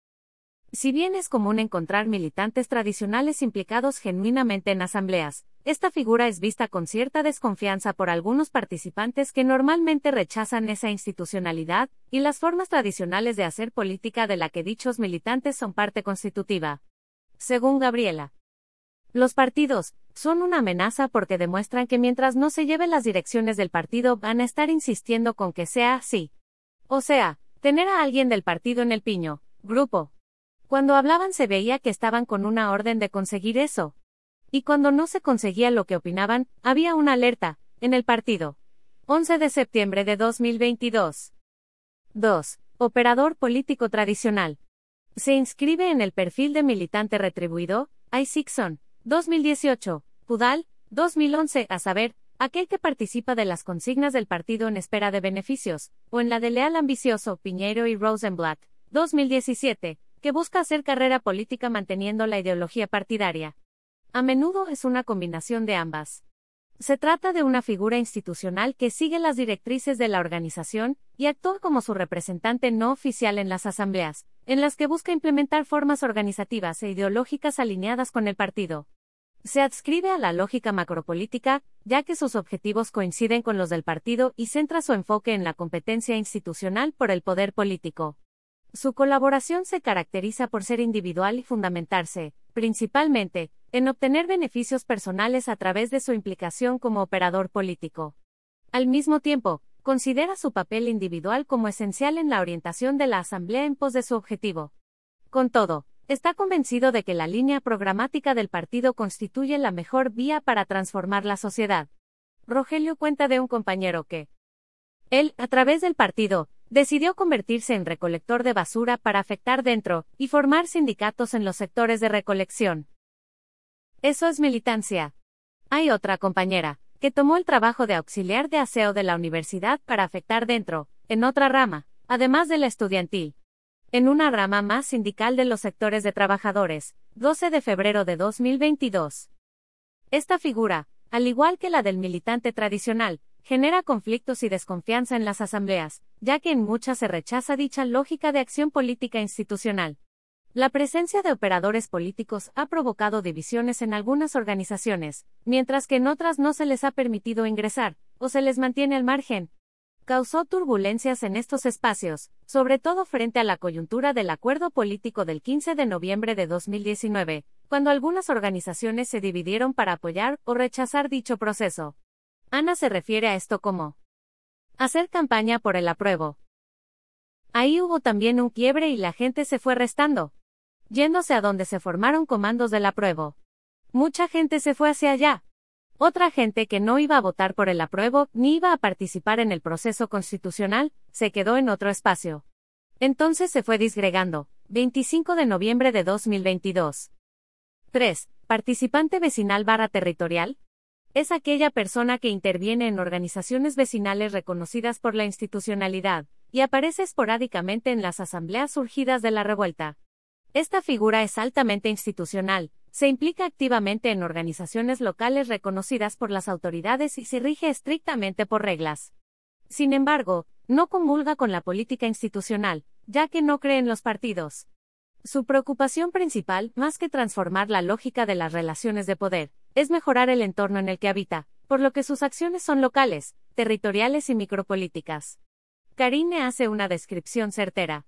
Si bien es común encontrar militantes tradicionales implicados genuinamente en asambleas, esta figura es vista con cierta desconfianza por algunos participantes que normalmente rechazan esa institucionalidad y las formas tradicionales de hacer política de la que dichos militantes son parte constitutiva. Según Gabriela, los partidos son una amenaza porque demuestran que mientras no se lleven las direcciones del partido van a estar insistiendo con que sea así. O sea, tener a alguien del partido en el piño, grupo. Cuando hablaban se veía que estaban con una orden de conseguir eso. Y cuando no se conseguía lo que opinaban, había una alerta, en el partido. once de septiembre de dos mil veintidós. dos. Operador político tradicional. Se inscribe en el perfil de militante retribuido, Isaacson, dos mil dieciocho, Pudal, dos mil once, a saber, aquel que participa de las consignas del partido en espera de beneficios, o en la de leal ambicioso, Piñeiro y Rosenblatt, dos mil diecisiete, que busca hacer carrera política manteniendo la ideología partidaria. A menudo es una combinación de ambas. Se trata de una figura institucional que sigue las directrices de la organización y actúa como su representante no oficial en las asambleas, en las que busca implementar formas organizativas e ideológicas alineadas con el partido. Se adscribe a la lógica macropolítica, ya que sus objetivos coinciden con los del partido y centra su enfoque en la competencia institucional por el poder político. Su colaboración se caracteriza por ser individual y fundamentarse, principalmente, en obtener beneficios personales a través de su implicación como operador político. Al mismo tiempo, considera su papel individual como esencial en la orientación de la asamblea en pos de su objetivo. Con todo, está convencido de que la línea programática del partido constituye la mejor vía para transformar la sociedad. Rogelio cuenta de un compañero que él, a través del partido, decidió convertirse en recolector de basura para afectar dentro y formar sindicatos en los sectores de recolección. Eso es militancia. Hay otra compañera, que tomó el trabajo de auxiliar de aseo de la universidad para afectar dentro, en otra rama, además de la estudiantil. En una rama más sindical de los sectores de trabajadores, doce de febrero de dos mil veintidós. Esta figura, al igual que la del militante tradicional, genera conflictos y desconfianza en las asambleas, ya que en muchas se rechaza dicha lógica de acción política institucional. La presencia de operadores políticos ha provocado divisiones en algunas organizaciones, mientras que en otras no se les ha permitido ingresar, o se les mantiene al margen. Causó turbulencias en estos espacios, sobre todo frente a la coyuntura del acuerdo político del quince de noviembre de dos mil diecinueve, cuando algunas organizaciones se dividieron para apoyar o rechazar dicho proceso. Ana se refiere a esto como hacer campaña por el apruebo. Ahí hubo también un quiebre y la gente se fue restando, yéndose a donde se formaron comandos del apruebo. Mucha gente se fue hacia allá. Otra gente que no iba a votar por el apruebo ni iba a participar en el proceso constitucional, se quedó en otro espacio. Entonces se fue disgregando. veinticinco de noviembre de dos mil veintidós. tres. Participante vecinal barra territorial. Es aquella persona que interviene en organizaciones vecinales reconocidas por la institucionalidad, y aparece esporádicamente en las asambleas surgidas de la revuelta. Esta figura es altamente institucional, se implica activamente en organizaciones locales reconocidas por las autoridades y se rige estrictamente por reglas. Sin embargo, no comulga con la política institucional, ya que no cree en los partidos. Su preocupación principal, más que transformar la lógica de las relaciones de poder, es mejorar el entorno en el que habita, por lo que sus acciones son locales, territoriales y micropolíticas. Karine hace una descripción certera.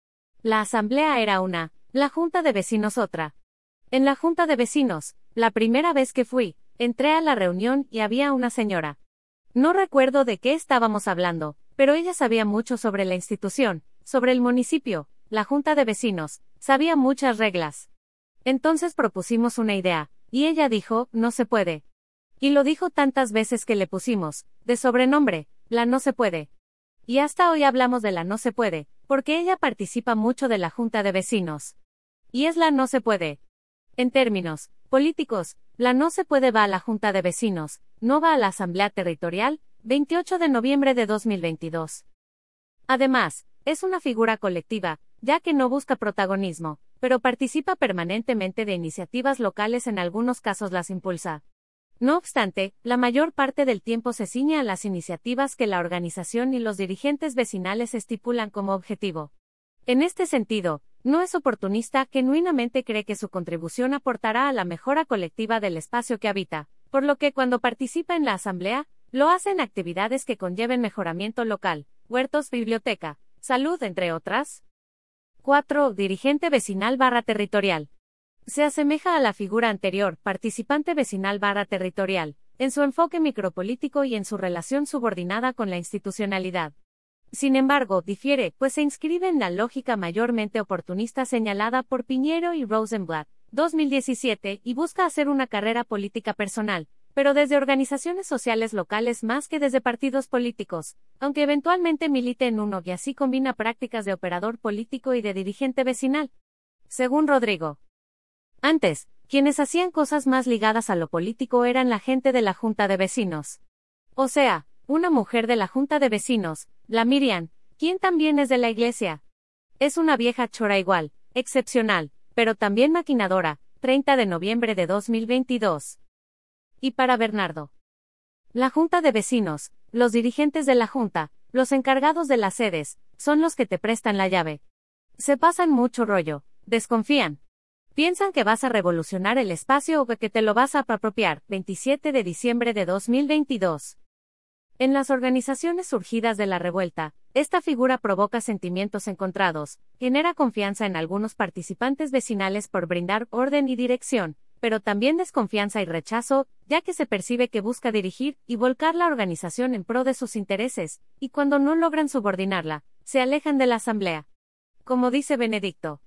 La asamblea era una, la junta de vecinos otra. En la junta de vecinos, la primera vez que fui, entré a la reunión y había una señora. No recuerdo de qué estábamos hablando, pero ella sabía mucho sobre la institución, sobre el municipio, la junta de vecinos, sabía muchas reglas. Entonces propusimos una idea, y ella dijo, no se puede. Y lo dijo tantas veces que le pusimos, de sobrenombre, la no se puede. Y hasta hoy hablamos de la no se puede, porque ella participa mucho de la junta de vecinos. Y es la no se puede. En términos políticos, la no se puede va a la junta de vecinos, no va a la asamblea territorial, veintiocho de noviembre de dos mil veintidós. Además, es una figura colectiva, ya que no busca protagonismo, pero participa permanentemente de iniciativas locales, en algunos casos las impulsa. No obstante, la mayor parte del tiempo se ciñe a las iniciativas que la organización y los dirigentes vecinales estipulan como objetivo. En este sentido, no es oportunista, genuinamente cree que su contribución aportará a la mejora colectiva del espacio que habita, por lo que cuando participa en la asamblea, lo hace en actividades que conlleven mejoramiento local, huertos, biblioteca, salud, entre otras. cuatro. Dirigente vecinal barra territorial. Se asemeja a la figura anterior, participante vecinal barra territorial, en su enfoque micropolítico y en su relación subordinada con la institucionalidad. Sin embargo, difiere, pues se inscribe en la lógica mayormente oportunista señalada por Piñero y Rosenblatt, dos mil diecisiete, y busca hacer una carrera política personal, pero desde organizaciones sociales locales más que desde partidos políticos, aunque eventualmente milite en uno y así combina prácticas de operador político y de dirigente vecinal. Según Rodrigo. Antes, quienes hacían cosas más ligadas a lo político eran la gente de la junta de vecinos. O sea, una mujer de la junta de vecinos, la Miriam, quien también es de la iglesia. Es una vieja chora igual, excepcional, pero también maquinadora, treinta de noviembre de dos mil veintidós. Y para Bernardo. La junta de vecinos, los dirigentes de la junta, los encargados de las sedes, son los que te prestan la llave. Se pasan mucho rollo, desconfían. Piensan que vas a revolucionar el espacio o que te lo vas a apropiar. veintisiete de diciembre de dos mil veintidós. En las organizaciones surgidas de la revuelta, esta figura provoca sentimientos encontrados, genera confianza en algunos participantes vecinales por brindar orden y dirección, pero también desconfianza y rechazo, ya que se percibe que busca dirigir y volcar la organización en pro de sus intereses, y cuando no logran subordinarla, se alejan de la asamblea. Como dice Benedicto.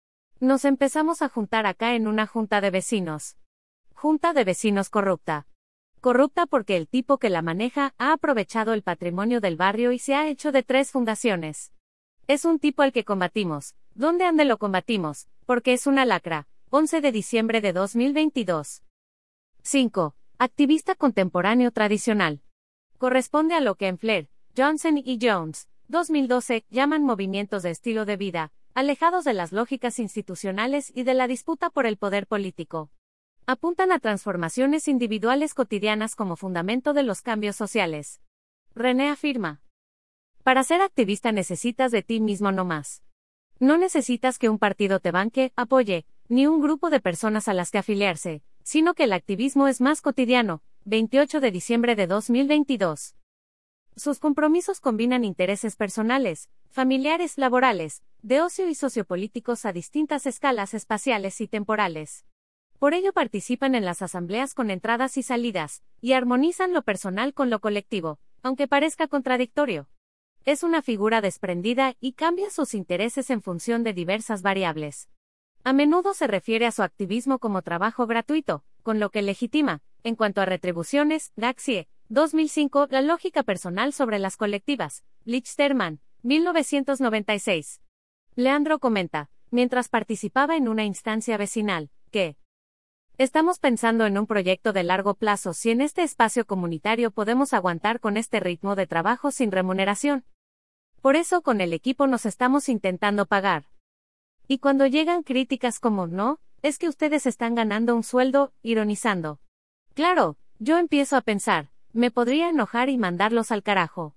Nos empezamos a juntar acá en una junta de vecinos. Junta de vecinos corrupta. Corrupta porque el tipo que la maneja ha aprovechado el patrimonio del barrio y se ha hecho de tres fundaciones. Es un tipo al que combatimos. ¿Dónde ande lo combatimos? Porque es una lacra. once de diciembre de dos mil veintidós. cinco. Activista contemporáneo tradicional. Corresponde a lo que en Flair, Johnson y Jones, dos mil doce, llaman movimientos de estilo de vida, alejados de las lógicas institucionales y de la disputa por el poder político. Apuntan a transformaciones individuales cotidianas como fundamento de los cambios sociales. René afirma: para ser activista necesitas de ti mismo no más. No necesitas que un partido te banque, apoye, ni un grupo de personas a las que afiliarse, sino que el activismo es más cotidiano. veintiocho de diciembre de dos mil veintidós. Sus compromisos combinan intereses personales, familiares, laborales, de ocio y sociopolíticos a distintas escalas espaciales y temporales. Por ello participan en las asambleas con entradas y salidas, y armonizan lo personal con lo colectivo, aunque parezca contradictorio. Es una figura desprendida y cambia sus intereses en función de diversas variables. A menudo se refiere a su activismo como trabajo gratuito, con lo que legitima, en cuanto a retribuciones, Gaxie, dos mil cinco, la lógica personal sobre las colectivas, Lichterman, mil novecientos noventa y seis. Leandro comenta, mientras participaba en una instancia vecinal, que estamos pensando en un proyecto de largo plazo si en este espacio comunitario podemos aguantar con este ritmo de trabajo sin remuneración. Por eso con el equipo nos estamos intentando pagar. Y cuando llegan críticas como no, es que ustedes están ganando un sueldo, ironizando. Claro, yo empiezo a pensar, me podría enojar y mandarlos al carajo.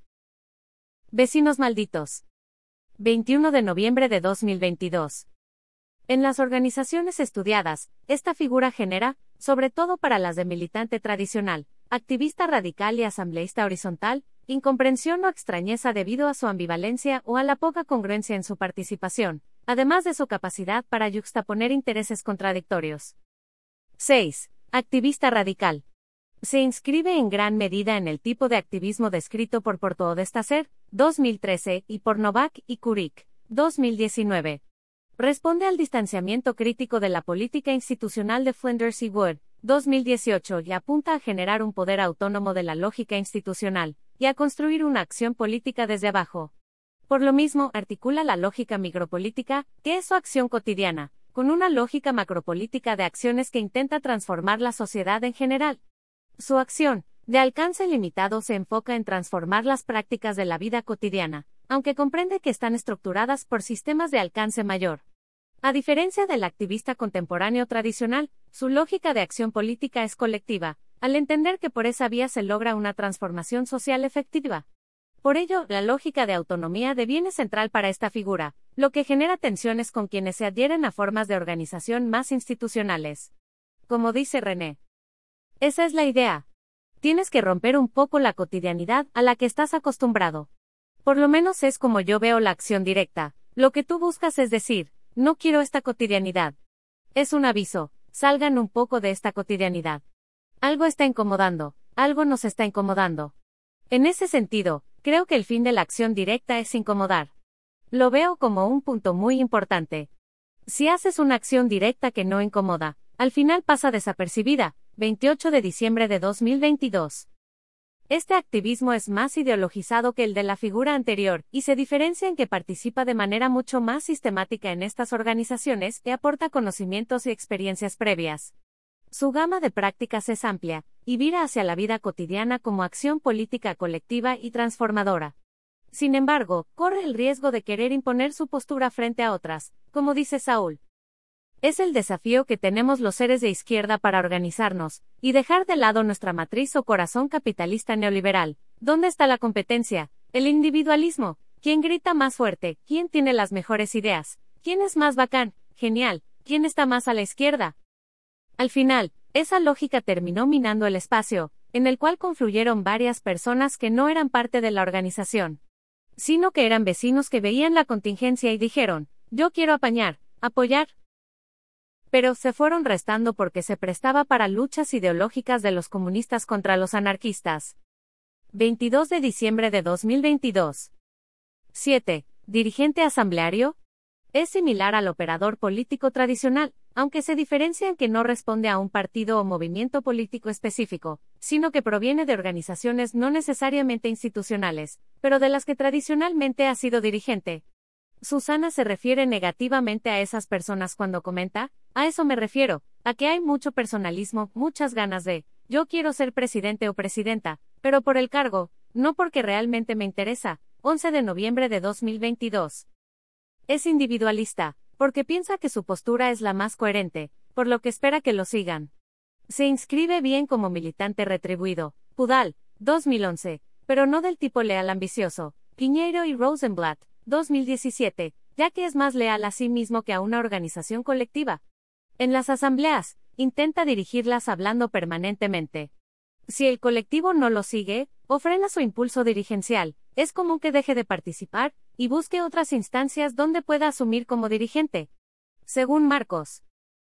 Vecinos malditos. veintiuno de noviembre de dos mil veintidós. En las organizaciones estudiadas, esta figura genera, sobre todo para las de militante tradicional, activista radical y asambleísta horizontal, incomprensión o extrañeza debido a su ambivalencia o a la poca congruencia en su participación, además de su capacidad para yuxtaponer intereses contradictorios. seis. Activista radical. Se inscribe en gran medida en el tipo de activismo descrito por Porto-Destacer, dos mil trece, y por Novak y Kurik, dos mil diecinueve. Responde al distanciamiento crítico de la política institucional de Flinders y Wood, dos mil dieciocho, y apunta a generar un poder autónomo de la lógica institucional, y a construir una acción política desde abajo. Por lo mismo, articula la lógica micropolítica, que es su acción cotidiana, con una lógica macropolítica de acciones que intenta transformar la sociedad en general. Su acción, de alcance limitado, se enfoca en transformar las prácticas de la vida cotidiana, aunque comprende que están estructuradas por sistemas de alcance mayor. A diferencia del activista contemporáneo tradicional, su lógica de acción política es colectiva, al entender que por esa vía se logra una transformación social efectiva. Por ello, la lógica de autonomía deviene central para esta figura, lo que genera tensiones con quienes se adhieren a formas de organización más institucionales. Como dice René, esa es la idea. Tienes que romper un poco la cotidianidad a la que estás acostumbrado. Por lo menos es como yo veo la acción directa. Lo que tú buscas es decir, no quiero esta cotidianidad. Es un aviso, salgan un poco de esta cotidianidad. Algo está incomodando, algo nos está incomodando. En ese sentido, creo que el fin de la acción directa es incomodar. Lo veo como un punto muy importante. Si haces una acción directa que no incomoda, al final pasa desapercibida. veintiocho de diciembre de dos mil veintidós. Este activismo es más ideologizado que el de la figura anterior, y se diferencia en que participa de manera mucho más sistemática en estas organizaciones y aporta conocimientos y experiencias previas. Su gama de prácticas es amplia, y vira hacia la vida cotidiana como acción política colectiva y transformadora. Sin embargo, corre el riesgo de querer imponer su postura frente a otras, como dice Saúl. Es el desafío que tenemos los seres de izquierda para organizarnos, y dejar de lado nuestra matriz o corazón capitalista neoliberal. ¿Dónde está la competencia? El individualismo. ¿Quién grita más fuerte? ¿Quién tiene las mejores ideas? ¿Quién es más bacán? Genial. ¿Quién está más a la izquierda? Al final, esa lógica terminó minando el espacio, en el cual confluyeron varias personas que no eran parte de la organización, sino que eran vecinos que veían la contingencia y dijeron, yo quiero apañar, apoyar. Pero se fueron restando porque se prestaba para luchas ideológicas de los comunistas contra los anarquistas. veintidós de diciembre de dos mil veintidós. siete. Dirigente asambleario. Es similar al operador político tradicional, aunque se diferencia en que no responde a un partido o movimiento político específico, sino que proviene de organizaciones no necesariamente institucionales, pero de las que tradicionalmente ha sido dirigente. Susana se refiere negativamente a esas personas cuando comenta: a eso me refiero, a que hay mucho personalismo, muchas ganas de, yo quiero ser presidente o presidenta, pero por el cargo, no porque realmente me interesa. once de noviembre de dos mil veintidós. Es individualista, porque piensa que su postura es la más coherente, por lo que espera que lo sigan. Se inscribe bien como militante retribuido, Pudal, dos mil once, pero no del tipo leal ambicioso, Piñeiro y Rosenblatt, dos mil diecisiete, ya que es más leal a sí mismo que a una organización colectiva. En las asambleas, intenta dirigirlas hablando permanentemente. Si el colectivo no lo sigue, o frena su impulso dirigencial, es común que deje de participar, y busque otras instancias donde pueda asumir como dirigente. Según Marcos.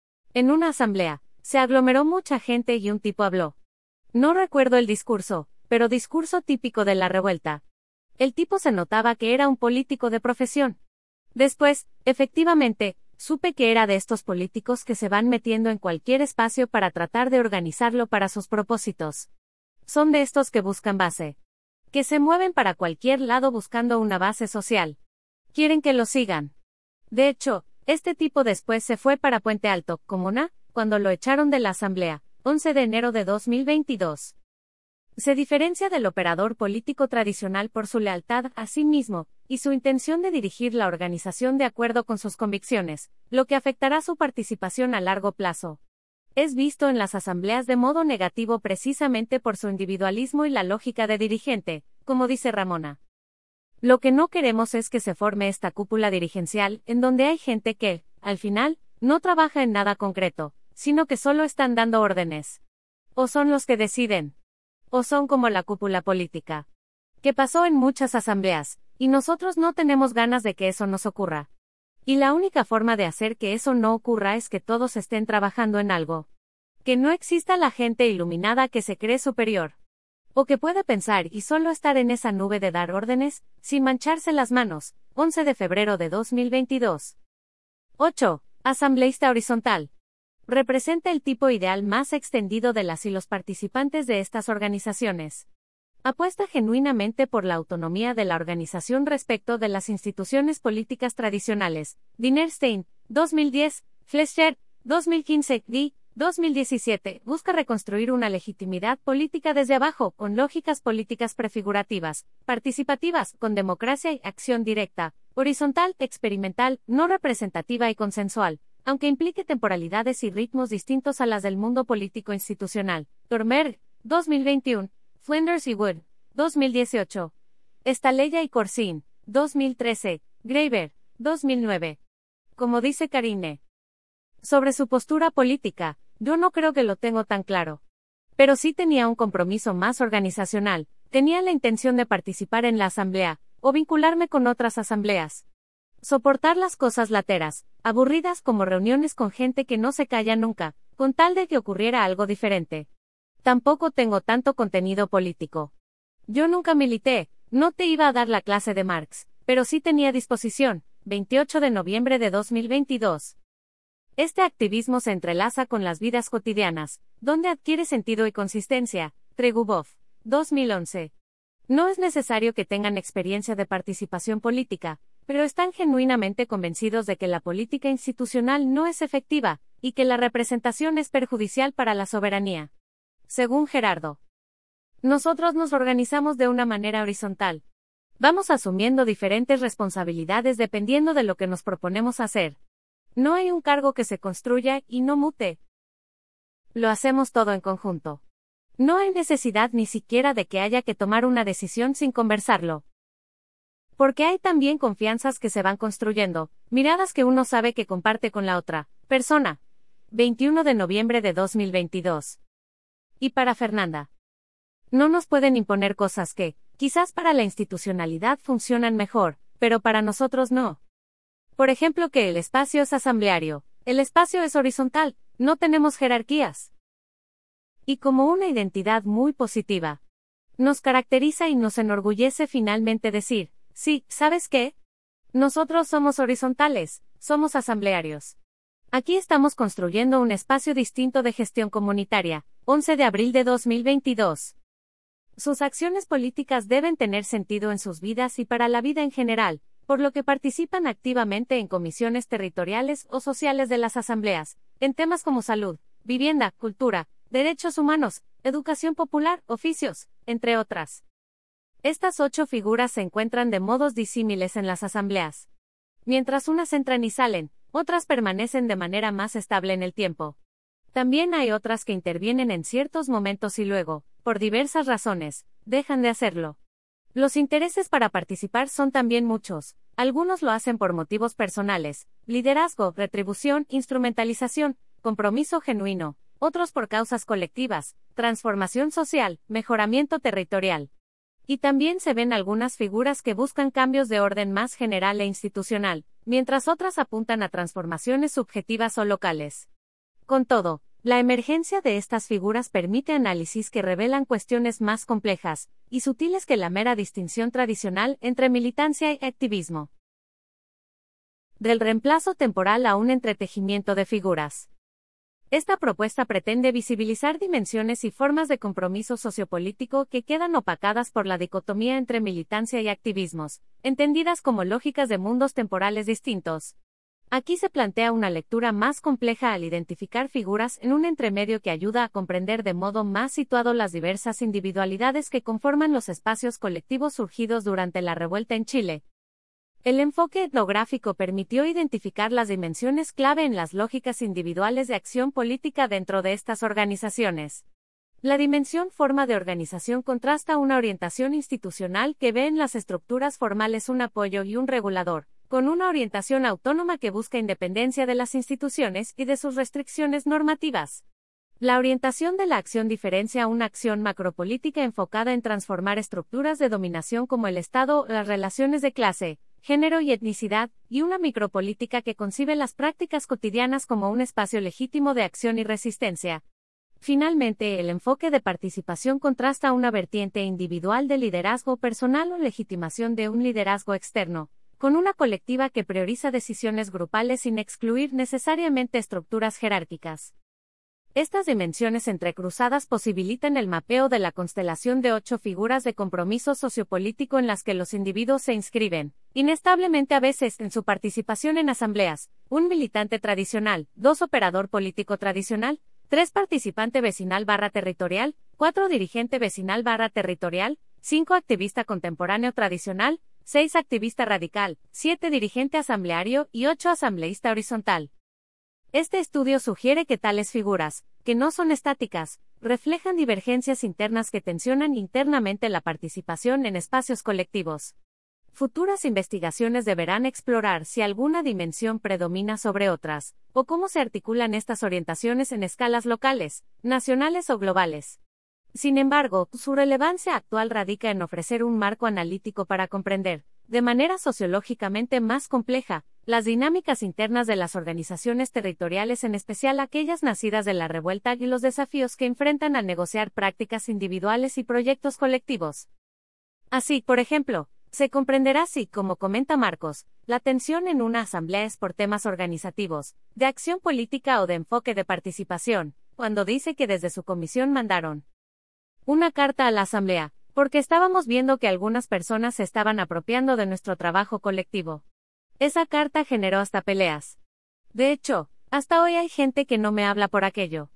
En una asamblea, se aglomeró mucha gente y un tipo habló. No recuerdo el discurso, pero discurso típico de la revuelta. El tipo se notaba que era un político de profesión. Después, efectivamente, supe que era de estos políticos que se van metiendo en cualquier espacio para tratar de organizarlo para sus propósitos. Son de estos que buscan base. Que se mueven para cualquier lado buscando una base social. Quieren que lo sigan. De hecho, este tipo después se fue para Puente Alto, Comuna, cuando lo echaron de la asamblea, once de enero de dos mil veintidós. Se diferencia del operador político tradicional por su lealtad a sí mismo, y su intención de dirigir la organización de acuerdo con sus convicciones, lo que afectará su participación a largo plazo. Es visto en las asambleas de modo negativo precisamente por su individualismo y la lógica de dirigente, como dice Ramona. Lo que no queremos es que se forme esta cúpula dirigencial, en donde hay gente que, al final, no trabaja en nada concreto, sino que solo están dando órdenes. O son los que deciden. O son como la cúpula política. Que pasó en muchas asambleas, y nosotros no tenemos ganas de que eso nos ocurra. Y la única forma de hacer que eso no ocurra es que todos estén trabajando en algo. Que no exista la gente iluminada que se cree superior. O que pueda pensar y solo estar en esa nube de dar órdenes, sin mancharse las manos. once de febrero de dos mil veintidós. ocho. Asambleísta horizontal. Representa el tipo ideal más extendido de las y los participantes de estas organizaciones. Apuesta genuinamente por la autonomía de la organización respecto de las instituciones políticas tradicionales. Dinerstein, dos mil diez, Fleischer, dos mil quince, D, dos mil diecisiete, busca reconstruir una legitimidad política desde abajo, con lógicas políticas prefigurativas, participativas, con democracia y acción directa, horizontal, experimental, no representativa y consensual, aunque implique temporalidades y ritmos distintos a las del mundo político institucional. Dormer, dos mil veintiuno, Flinders y Wood, dos mil dieciocho. Estaleya y Corsín, dos mil trece, Graeber, dos mil nueve. Como dice Karine. Sobre su postura política, yo no creo que lo tengo tan claro. Pero sí tenía un compromiso más organizacional, tenía la intención de participar en la asamblea, o vincularme con otras asambleas. Soportar las cosas lateras, aburridas como reuniones con gente que no se calla nunca, con tal de que ocurriera algo diferente. Tampoco tengo tanto contenido político. Yo nunca milité, no te iba a dar la clase de Marx, pero sí tenía disposición. veintiocho de noviembre de dos mil veintidós. Este activismo se entrelaza con las vidas cotidianas, donde adquiere sentido y consistencia. Tregubov, dos mil once. No es necesario que tengan experiencia de participación política, pero están genuinamente convencidos de que la política institucional no es efectiva, y que la representación es perjudicial para la soberanía. Según Gerardo. Nosotros nos organizamos de una manera horizontal. Vamos asumiendo diferentes responsabilidades dependiendo de lo que nos proponemos hacer. No hay un cargo que se construya y no mute. Lo hacemos todo en conjunto. No hay necesidad ni siquiera de que haya que tomar una decisión sin conversarlo. Porque hay también confianzas que se van construyendo, miradas que uno sabe que comparte con la otra persona. veintiuno de noviembre de dos mil veintidós. Y para Fernanda. No nos pueden imponer cosas que, quizás para la institucionalidad funcionan mejor, pero para nosotros no. Por ejemplo, que el espacio es asambleario, el espacio es horizontal, no tenemos jerarquías. Y como una identidad muy positiva. Nos caracteriza y nos enorgullece finalmente decir, sí, ¿sabes qué? Nosotros somos horizontales, somos asamblearios. Aquí estamos construyendo un espacio distinto de gestión comunitaria. once de abril de dos mil veintidós. Sus acciones políticas deben tener sentido en sus vidas y para la vida en general, por lo que participan activamente en comisiones territoriales o sociales de las asambleas, en temas como salud, vivienda, cultura, derechos humanos, educación popular, oficios, entre otras. Estas ocho figuras se encuentran de modos disímiles en las asambleas. Mientras unas entran y salen, otras permanecen de manera más estable en el tiempo. También hay otras que intervienen en ciertos momentos y luego, por diversas razones, dejan de hacerlo. Los intereses para participar son también muchos. Algunos lo hacen por motivos personales, liderazgo, retribución, instrumentalización, compromiso genuino, otros por causas colectivas, transformación social, mejoramiento territorial. Y también se ven algunas figuras que buscan cambios de orden más general e institucional, mientras otras apuntan a transformaciones subjetivas o locales. Con todo, la emergencia de estas figuras permite análisis que revelan cuestiones más complejas y sutiles que la mera distinción tradicional entre militancia y activismo. Del reemplazo temporal a un entretejimiento de figuras. Esta propuesta pretende visibilizar dimensiones y formas de compromiso sociopolítico que quedan opacadas por la dicotomía entre militancia y activismos, entendidas como lógicas de mundos temporales distintos. Aquí se plantea una lectura más compleja al identificar figuras en un entremedio que ayuda a comprender de modo más situado las diversas individualidades que conforman los espacios colectivos surgidos durante la revuelta en Chile. El enfoque etnográfico permitió identificar las dimensiones clave en las lógicas individuales de acción política dentro de estas organizaciones. La dimensión forma de organización contrasta una orientación institucional que ve en las estructuras formales un apoyo y un regulador, con una orientación autónoma que busca independencia de las instituciones y de sus restricciones normativas. La orientación de la acción diferencia una acción macropolítica enfocada en transformar estructuras de dominación como el Estado, las relaciones de clase, género y etnicidad, y una micropolítica que concibe las prácticas cotidianas como un espacio legítimo de acción y resistencia. Finalmente, el enfoque de participación contrasta una vertiente individual de liderazgo personal o legitimación de un liderazgo externo, con una colectiva que prioriza decisiones grupales sin excluir necesariamente estructuras jerárquicas. Estas dimensiones entrecruzadas posibilitan el mapeo de la constelación de ocho figuras de compromiso sociopolítico en las que los individuos se inscriben, inestablemente a veces en su participación en asambleas, un militante tradicional, dos operador político tradicional, tres participante vecinal barra territorial, cuatro dirigente vecinal barra territorial, cinco activista contemporáneo tradicional, seis activista radical, siete dirigente asambleario y ocho asambleísta horizontal. Este estudio sugiere que tales figuras, que no son estáticas, reflejan divergencias internas que tensionan internamente la participación en espacios colectivos. Futuras investigaciones deberán explorar si alguna dimensión predomina sobre otras, o cómo se articulan estas orientaciones en escalas locales, nacionales o globales. Sin embargo, su relevancia actual radica en ofrecer un marco analítico para comprender, de manera sociológicamente más compleja, las dinámicas internas de las organizaciones territoriales, en especial aquellas nacidas de la revuelta, y los desafíos que enfrentan al negociar prácticas individuales y proyectos colectivos. Así, por ejemplo, se comprenderá si, como comenta Marcos, la tensión en una asamblea es por temas organizativos, de acción política o de enfoque de participación, cuando dice que desde su comisión mandaron una carta a la asamblea, porque estábamos viendo que algunas personas se estaban apropiando de nuestro trabajo colectivo. Esa carta generó hasta peleas. De hecho, hasta hoy hay gente que no me habla por aquello.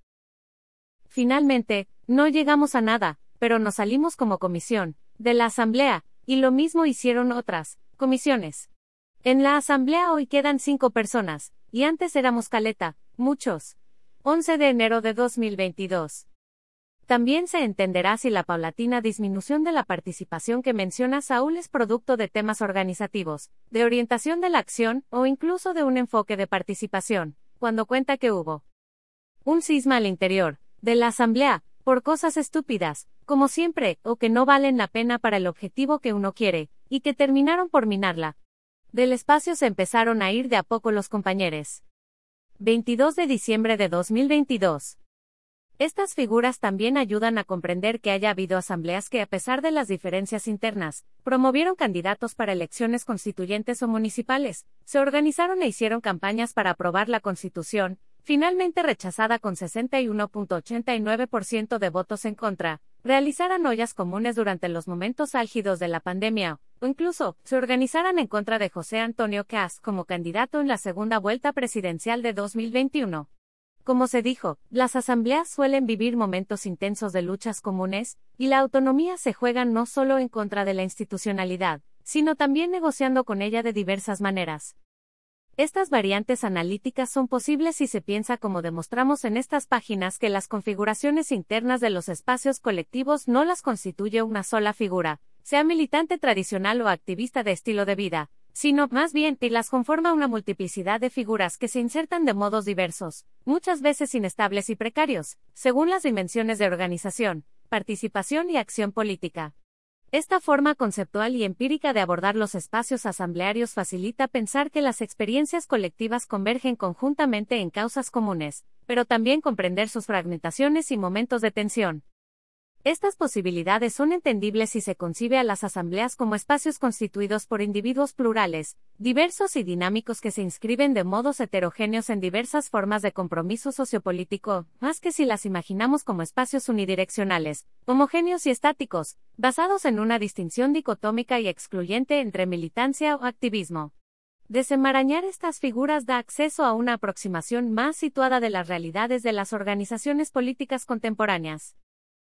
Finalmente, no llegamos a nada, pero nos salimos como comisión, de la asamblea, y lo mismo hicieron otras comisiones. En la asamblea hoy quedan cinco personas, y antes éramos caleta, muchos. once de enero de dos mil veintidós. También se entenderá si la paulatina disminución de la participación que menciona Saúl es producto de temas organizativos, de orientación de la acción, o incluso de un enfoque de participación, cuando cuenta que hubo un cisma al interior de la asamblea, por cosas estúpidas, como siempre, o que no valen la pena para el objetivo que uno quiere, y que terminaron por minarla. Del espacio se empezaron a ir de a poco los compañeros. veintidós de diciembre de dos mil veintidós. Estas figuras también ayudan a comprender que haya habido asambleas que, a pesar de las diferencias internas, promovieron candidatos para elecciones constituyentes o municipales, se organizaron e hicieron campañas para aprobar la Constitución, finalmente rechazada con sesenta y uno punto ochenta y nueve por ciento de votos en contra, realizaran ollas comunes durante los momentos álgidos de la pandemia, o incluso, se organizaran en contra de José Antonio Kast como candidato en la segunda vuelta presidencial de dos mil veintiuno. Como se dijo, las asambleas suelen vivir momentos intensos de luchas comunes, y la autonomía se juega no solo en contra de la institucionalidad, sino también negociando con ella de diversas maneras. Estas variantes analíticas son posibles si se piensa, como demostramos en estas páginas, que las configuraciones internas de los espacios colectivos no las constituye una sola figura, sea militante tradicional o activista de estilo de vida, sino, más bien, y las conforma una multiplicidad de figuras que se insertan de modos diversos, muchas veces inestables y precarios, según las dimensiones de organización, participación y acción política. Esta forma conceptual y empírica de abordar los espacios asamblearios facilita pensar que las experiencias colectivas convergen conjuntamente en causas comunes, pero también comprender sus fragmentaciones y momentos de tensión. Estas posibilidades son entendibles si se concibe a las asambleas como espacios constituidos por individuos plurales, diversos y dinámicos que se inscriben de modos heterogéneos en diversas formas de compromiso sociopolítico, más que si las imaginamos como espacios unidireccionales, homogéneos y estáticos, basados en una distinción dicotómica y excluyente entre militancia o activismo. Desenmarañar estas figuras da acceso a una aproximación más situada de las realidades de las organizaciones políticas contemporáneas.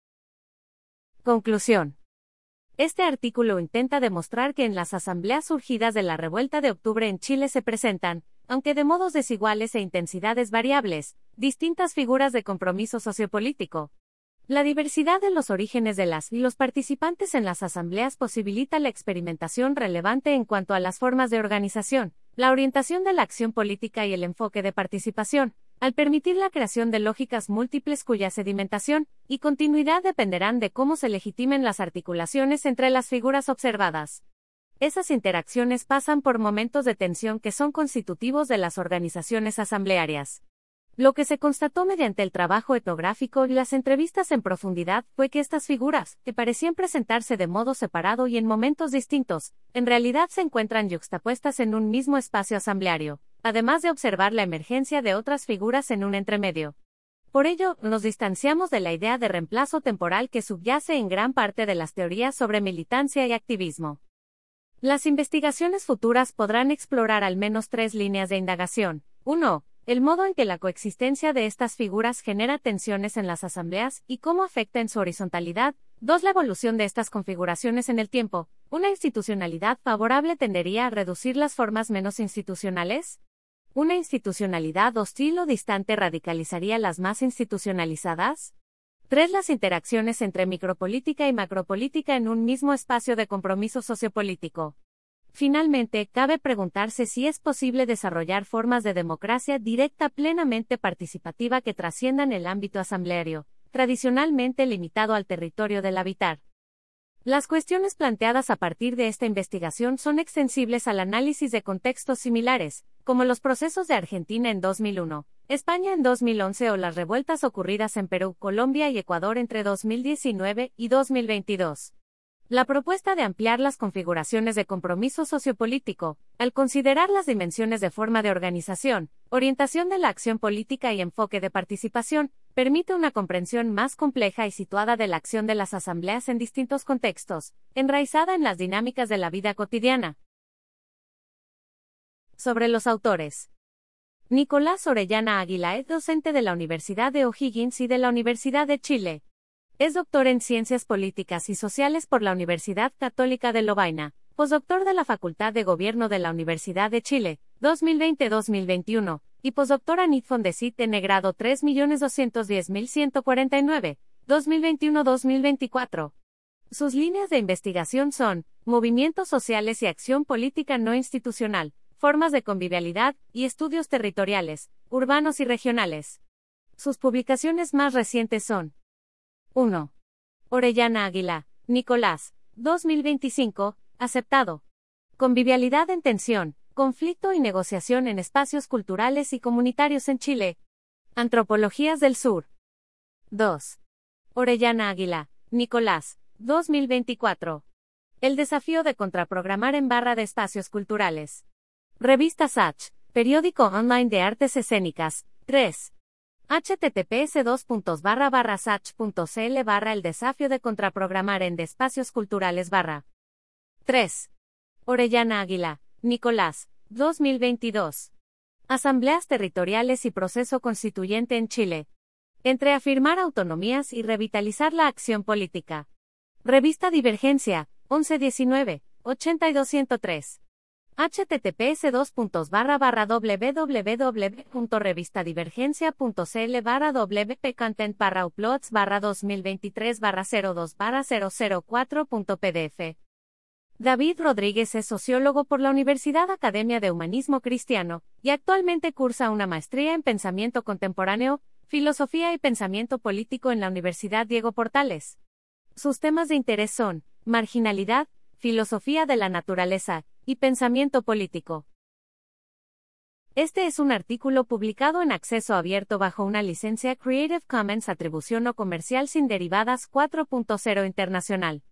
Conclusión. Este artículo intenta demostrar que en las asambleas surgidas de la revuelta de octubre en Chile se presentan, aunque de modos desiguales e intensidades variables, distintas figuras de compromiso sociopolítico. La diversidad de los orígenes de las y los participantes en las asambleas posibilita la experimentación relevante en cuanto a las formas de organización, la orientación de la acción política y el enfoque de participación, al permitir la creación de lógicas múltiples cuya sedimentación y continuidad dependerán de cómo se legitimen las articulaciones entre las figuras observadas. Esas interacciones pasan por momentos de tensión que son constitutivos de las organizaciones asamblearias. Lo que se constató mediante el trabajo etnográfico y las entrevistas en profundidad fue que estas figuras, que parecían presentarse de modo separado y en momentos distintos, en realidad se encuentran yuxtapuestas en un mismo espacio asambleario, además de observar la emergencia de otras figuras en un entremedio. Por ello, nos distanciamos de la idea de reemplazo temporal que subyace en gran parte de las teorías sobre militancia y activismo. Las investigaciones futuras podrán explorar al menos tres líneas de indagación. uno. El modo en que la coexistencia de estas figuras genera tensiones en las asambleas y cómo afecta en su horizontalidad. dos. La evolución de estas configuraciones en el tiempo. ¿Una institucionalidad favorable tendería a reducir las formas menos institucionales? ¿Una institucionalidad hostil o distante radicalizaría las más institucionalizadas? tres. Las interacciones entre micropolítica y macropolítica en un mismo espacio de compromiso sociopolítico. Finalmente, cabe preguntarse si es posible desarrollar formas de democracia directa plenamente participativa que trasciendan el ámbito asambleario, tradicionalmente limitado al territorio del habitar. Las cuestiones planteadas a partir de esta investigación son extensibles al análisis de contextos similares, como los procesos de Argentina en dos mil uno, España en dos mil once o las revueltas ocurridas en Perú, Colombia y Ecuador entre dos mil diecinueve y dos mil veintidós. La propuesta de ampliar las configuraciones de compromiso sociopolítico, al considerar las dimensiones de forma de organización, orientación de la acción política y enfoque de participación, permite una comprensión más compleja y situada de la acción de las asambleas en distintos contextos, enraizada en las dinámicas de la vida cotidiana. Sobre los autores. Nicolás Orellana Águila es docente de la Universidad de O'Higgins y de la Universidad de Chile. Es doctor en Ciencias Políticas y Sociales por la Universidad Católica de Lovaina, postdoctor de la Facultad de Gobierno de la Universidad de Chile, dos mil veinte a dos mil veintiuno, y postdoctora N I T Fondesit en grado tres millones doscientos diez mil ciento cuarenta y nueve, dos mil veintiuno a dos mil veinticuatro. Sus líneas de investigación son movimientos sociales y acción política no institucional, formas de convivialidad y estudios territoriales, urbanos y regionales. Sus publicaciones más recientes son uno. Orellana Águila, Nicolás, dos mil veinticinco, aceptado. Convivialidad en tensión, conflicto y negociación en espacios culturales y comunitarios en Chile. Antropologías del Sur. dos. Orellana Águila, Nicolás, dos mil veinticuatro. El desafío de contraprogramar en barra de espacios culturales. Revista Sach, periódico online de artes escénicas, tres. https dos puntos barra barra sach punto cl barra el desafío de contraprogramar en de espacios culturales barra. tres. Orellana Águila, Nicolás, dos mil veintidós. Asambleas territoriales y proceso constituyente en Chile. Entre afirmar autonomías y revitalizar la acción política. Revista Divergencia, once diecinueve, ochenta y dos ciento tres. https dos puntos barra barra www punto revistadivergencia punto cl barra wp content barra uploads barra dos mil veintitrés barra cero dos barra cero cero cuatro punto pdf. David Rodríguez es sociólogo por la Universidad Academia de Humanismo Cristiano, y actualmente cursa una maestría en Pensamiento Contemporáneo, Filosofía y Pensamiento Político en la Universidad Diego Portales. Sus temas de interés son marginalidad, filosofía de la naturaleza, y pensamiento político. Este es un artículo publicado en acceso abierto bajo una licencia Creative Commons Atribución No Comercial sin Derivadas cuatro punto cero Internacional.